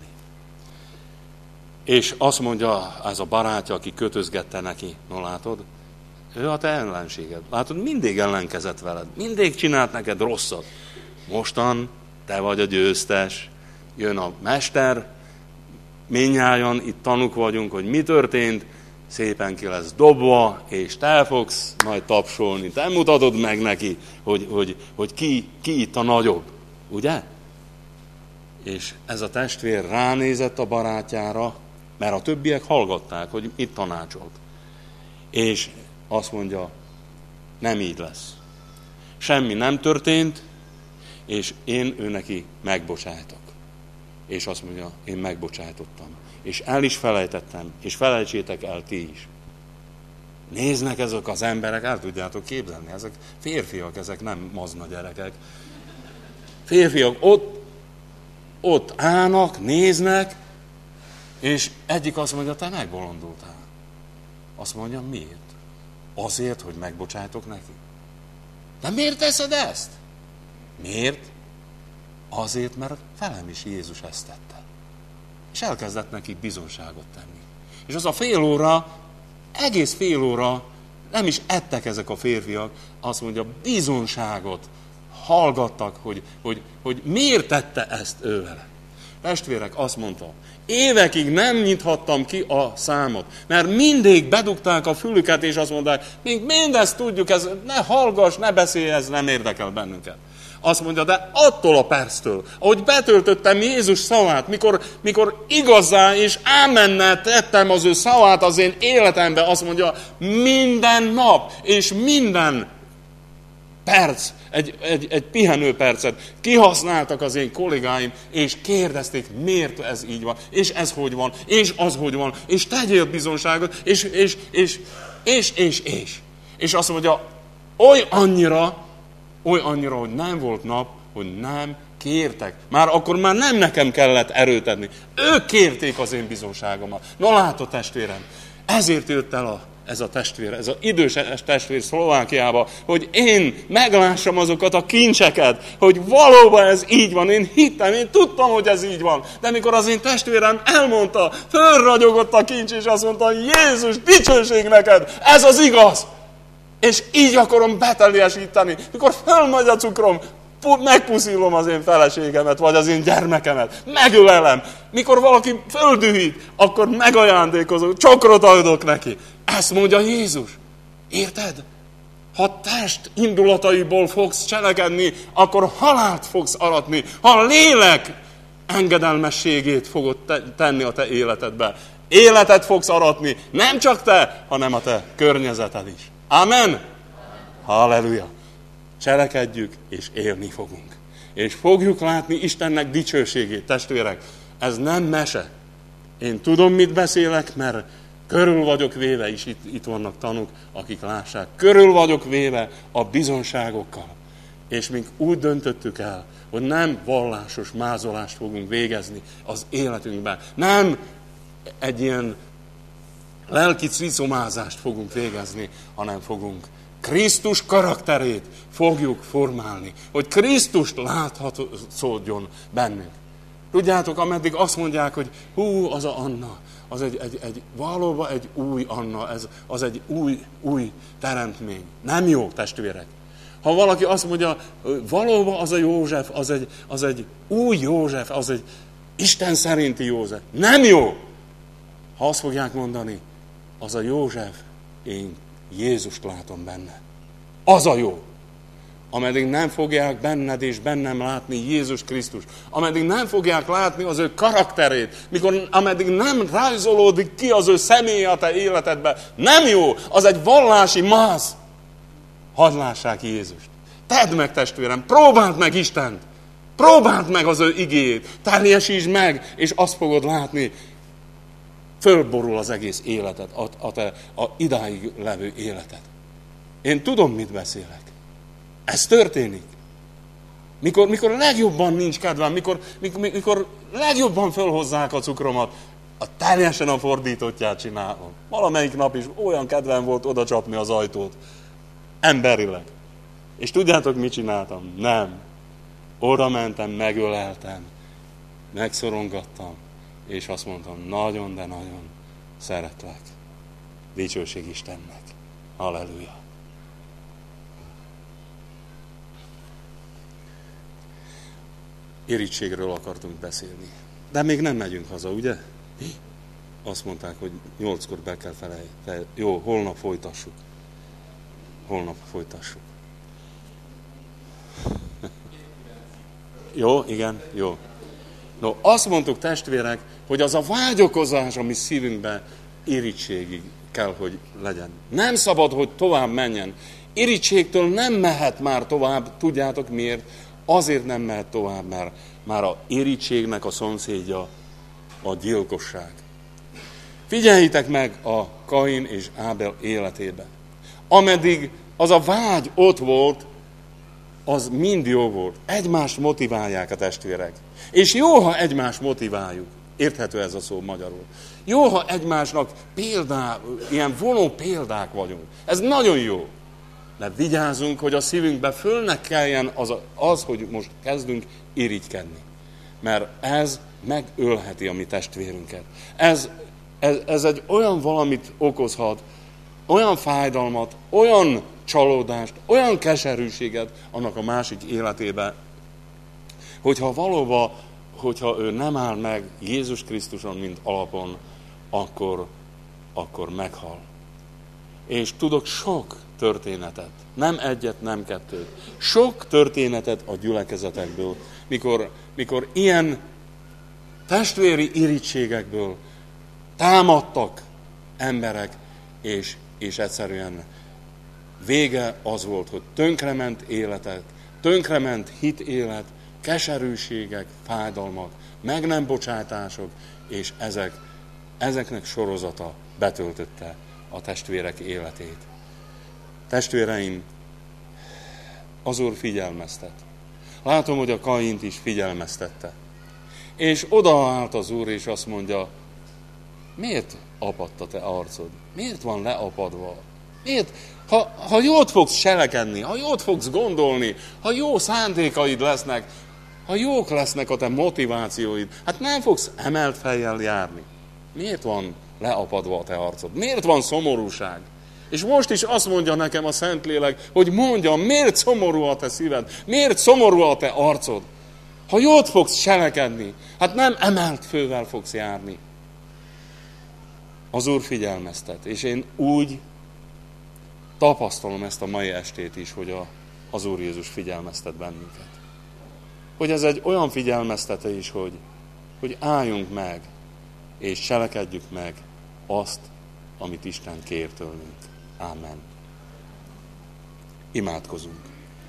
És azt mondja ez a barátja, aki kötözgette neki, no látod, Ő a te ellenséged. Látod, mindig ellenkezett veled. Mindig csinált neked rosszat. Mostan te vagy a győztes. Jön a mester. Mindnyájan itt tanúk vagyunk, hogy mi történt. Szépen ki lesz dobva, és te fogsz majd tapsolni. Te mutatod meg neki, hogy, hogy, hogy ki, ki itt a nagyobb. Ugye? És ez a testvér ránézett a barátjára, mert a többiek hallgatták, hogy itt tanácsolt. És azt mondja, nem így lesz. Semmi nem történt, és én ő neki megbocsájtok. És azt mondja, én megbocsájtottam. És el is felejtettem, és felejtsétek el ti is. Néznek ezek az emberek, el tudjátok képzelni, ezek férfiak, ezek nem mazna gyerekek. Férfiak ott, ott állnak, néznek, és egyik azt mondja, te megbolondultál. Azt mondja, miért? Azért, hogy megbocsájtok neki. De miért teszed ezt? Miért? Azért, mert velem is Jézus ezt tette. És elkezdett neki bizonságot tenni. És az a fél óra, egész fél óra nem is ettek ezek a férfiak, azt mondja, bizonságot hallgattak, hogy, hogy, hogy miért tette ezt ő vele. Testvérek, azt mondta, évekig nem nyithattam ki a számot, mert mindig bedugták a fülüket, és azt mondták, még mindezt tudjuk, ez, ne hallgass, ne beszélj, ez nem érdekel bennünket. Azt mondja, de attól a perctől, ahogy betöltöttem Jézus szavát, mikor, mikor igazán és ámennel tettem az ő szavát az én életembe, azt mondja, minden nap és minden perc, egy, egy, egy pihenő percet kihasználtak az én kollégáim, és kérdezték, miért ez így van, és ez hogy van, és az hogy van, és tegyél bizonságot, és, és, és, és, és, és. És azt mondja, oly annyira, oly annyira, hogy nem volt nap, hogy nem kértek. Már akkor már nem nekem kellett erőt adni. Ők kérték az én bizonságomat. Na látod, testvérem, ezért jött el a, ez a testvér, ez az idős testvér Szlovákiába, hogy én meglássam azokat a kincseket, hogy valóban ez így van. Én hittem, én tudtam, hogy ez így van. De mikor az én testvérem elmondta, fölragyogott a kincs, és azt mondta, Jézus, dicsőség neked, ez az igaz. És így akarom beteljesíteni. Mikor fölmegy a cukrom, megpuszílom az én feleségemet, vagy az én gyermekemet, megölelem. Mikor valaki földühít, akkor megajándékozok, csokrot adok neki. Ezt mondja Jézus. Érted? Ha test indulataiból fogsz cselekedni, akkor halált fogsz aratni. Ha a lélek engedelmességét fogod tenni a te életedbe. Életet fogsz aratni, nem csak te, hanem a te környezeted is. Amen? Halleluja! Cselekedjük, és élni fogunk. És fogjuk látni Istennek dicsőségét, testvérek. Ez nem mese. Én tudom, mit beszélek, mert körül vagyok véve, és itt, itt vannak tanúk, akik lássák. Körül vagyok véve a bizonságokkal. És mink úgy döntöttük el, hogy nem vallásos mázolást fogunk végezni az életünkben. Nem egy ilyen lelki cicomázást fogunk végezni, hanem fogunk Krisztus karakterét fogjuk formálni, hogy Krisztust láthatódjon bennünk. Tudjátok, ameddig azt mondják, hogy hú, az a Anna, az egy, egy, egy valóban egy új Anna, ez, az egy új, új teremtmény. Nem jó, testvérek. Ha valaki azt mondja, valóban az a József, az egy, az egy új József, az egy Isten szerinti József. Nem jó! Ha azt fogják mondani, az a József, én Jézust látom benne. Az a jó. Ameddig nem fogják benned és bennem látni Jézus Krisztus, ameddig nem fogják látni az ő karakterét, mikor, ameddig nem rajzolódik ki az ő személye a te életedbe, nem jó, az egy vallási máz. Hadd lássák Jézust. Tedd meg, testvérem, próbáld meg Istent. Próbáld meg az ő igéjét. Teljesítsd meg, és azt fogod látni, fölborul az egész életed, a, a te a idáig levő életed. Én tudom, mit beszélek. Ez történik. Mikor, mikor legjobban nincs kedvem, mikor, mikor, mikor legjobban fölhozzák a cukromat, a teljesen a fordítottját csinálom. Valamelyik nap is olyan kedvem volt oda csapni az ajtót. Emberileg. És tudjátok, mit csináltam? Nem. Oda mentem, megöleltem, megszorongattam, és azt mondtam, nagyon, de nagyon szeretlek. Dicsőség Istennek. Halleluja. Irítségről akartunk beszélni. De még nem megyünk haza, ugye? Azt mondták, hogy nyolckor be kell felejteni. Fel... Jó, holnap folytassuk. Holnap folytassuk. Jó, igen, jó. No, azt mondtuk, testvérek, hogy az a vágyakozás, ami szívünkben irítségig kell, hogy legyen. Nem szabad, hogy tovább menjen. Irítségtől nem mehet már tovább, tudjátok miért? Azért nem mehet tovább, mert már a irítségnek a szomszédja a gyilkosság. Figyeljétek meg a Kain és Ábel életében. Ameddig az a vágy ott volt, az mind jó volt. Egymást motiválják a testvérek. És jó, ha egymást motiváljuk. Érthető ez a szó magyarul. Jó, ha egymásnak példá, ilyen vonó példák vagyunk. Ez nagyon jó. De vigyázzunk, hogy a szívünkbe föl ne keljen az, az, hogy most kezdünk irigykedni. Mert ez megölheti a mi testvérünket. Ez, ez, ez egy olyan valamit okozhat, olyan fájdalmat, olyan csalódást, olyan keserűséget annak a másik életébe, hogyha valóban, hogyha ő nem áll meg Jézus Krisztuson, mint alapon, akkor, akkor meghal. És tudok sok történetet, nem egyet, nem kettőt, sok történetet a gyülekezetekből, mikor, mikor ilyen testvéri irítségekből támadtak emberek, és, és egyszerűen vége az volt, hogy tönkrement életek, tönkrement hitélet, keserűségek, fájdalmak, meg nem bocsátások, és ezek, ezeknek sorozata betöltötte a testvérek életét. Testvéreim, az Úr figyelmeztet. Látom, hogy a Kaint is figyelmeztette. És odaállt az Úr, és azt mondja, miért apadt a te arcod? Miért van leapadva? Miért? Ha, ha jót fogsz cselekedni, ha jót fogsz gondolni, ha jó szándékaid lesznek, ha jók lesznek a te motivációid, hát nem fogsz emelt fejjel járni. Miért van leapadva a te arcod? Miért van szomorúság? És most is azt mondja nekem a Szentlélek, hogy mondjam, miért szomorú a te szíved? Miért szomorú a te arcod? Ha jót fogsz cselekedni, hát nem emelt fővel fogsz járni. Az Úr figyelmeztet, és én úgy tapasztalom ezt a mai estét is, hogy a, az Úr Jézus figyelmeztet bennünket. Hogy ez egy olyan figyelmeztetés, hogy, hogy álljunk meg, és cselekedjük meg azt, amit Isten kér tőlünk. Ámen. Imádkozunk.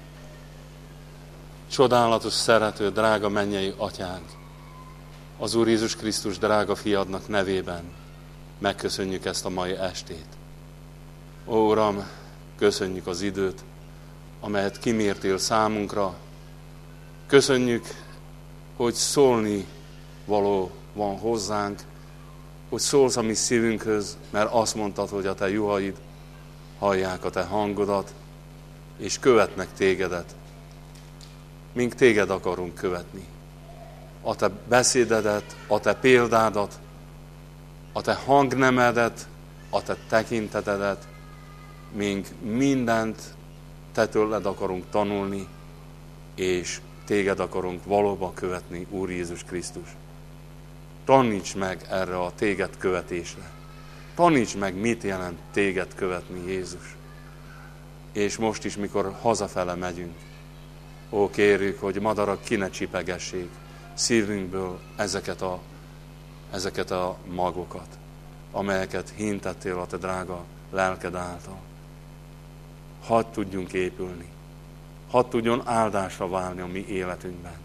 Csodálatos, szerető, drága mennyei Atyánk, az Úr Jézus Krisztus drága fiadnak nevében megköszönjük ezt a mai estét. Ó, Uram, köszönjük az időt, amelyet kimértél számunkra. Köszönjük, hogy szólni való van hozzánk, hogy szólsz a mi szívünkhöz, mert azt mondtad, hogy a te juhaid hallják a te hangodat, és követnek tégedet. Mink téged akarunk követni. A te beszédedet, a te példádat, a te hangnemedet, a te tekintetedet, mink mindent te tőled akarunk tanulni, és téged akarunk valóban követni, Úr Jézus Krisztus. Taníts meg erre a téged követésre. Taníts meg, mit jelent téged követni, Jézus. És most is, mikor hazafele megyünk, ó, kérjük, hogy madarak ki ne csipegessék szívünkből ezeket a, ezeket a magokat, amelyeket hintettél a te drága lelked által. Hadd tudjunk épülni. Hadd tudjon áldásra válni a mi életünkben.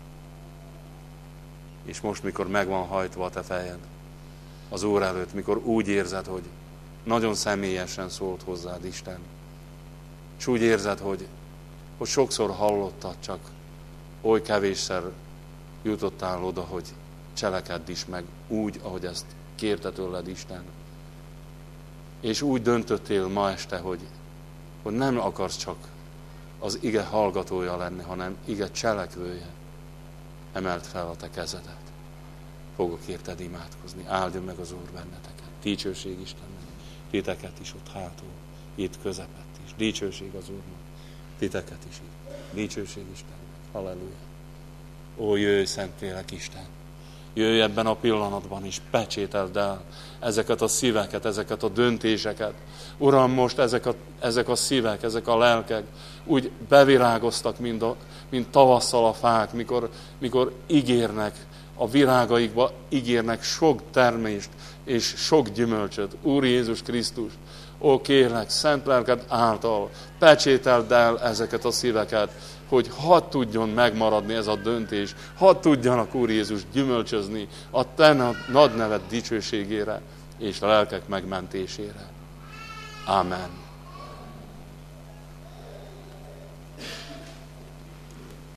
És most, mikor meg van hajtva a te fejed az Úr előtt, mikor úgy érzed, hogy nagyon személyesen szólt hozzád Isten, és úgy érzed, hogy, hogy sokszor hallottad, csak oly kevésszer jutottál oda, hogy cselekedd is meg úgy, ahogy ezt kérte tőled Isten. És úgy döntöttél ma este, hogy, hogy nem akarsz csak az ige hallgatója lenni, hanem ige cselekvője. Emeld fel a te kezedet. Fogok érted imádkozni. Áldjon meg az Úr benneteket. Dicsőség Istennek. Titeket is ott hátul. itt közepett is. Dicsőség az Úrnak. Titeket is itt. Dicsőség Istennek. Halleluja. Ó, jöjj, Szentlélek Isten! Jöjj ebben a pillanatban is, pecsételd el ezeket a szíveket, ezeket a döntéseket. Uram, most ezek a, ezek a szívek, ezek a lelkek úgy bevirágoztak, mint, a, mint tavasszal a fák, mikor, mikor ígérnek, a virágaikba ígérnek sok termést és sok gyümölcsöt. Úr Jézus Krisztus, ó, kérlek, szent lelked által pecsételd el ezeket a szíveket, hogy hadd tudjon megmaradni ez a döntés, hadd tudjanak, Úr Jézus, gyümölcsözni a te nagy neved dicsőségére és a lelkek megmentésére. Ámen.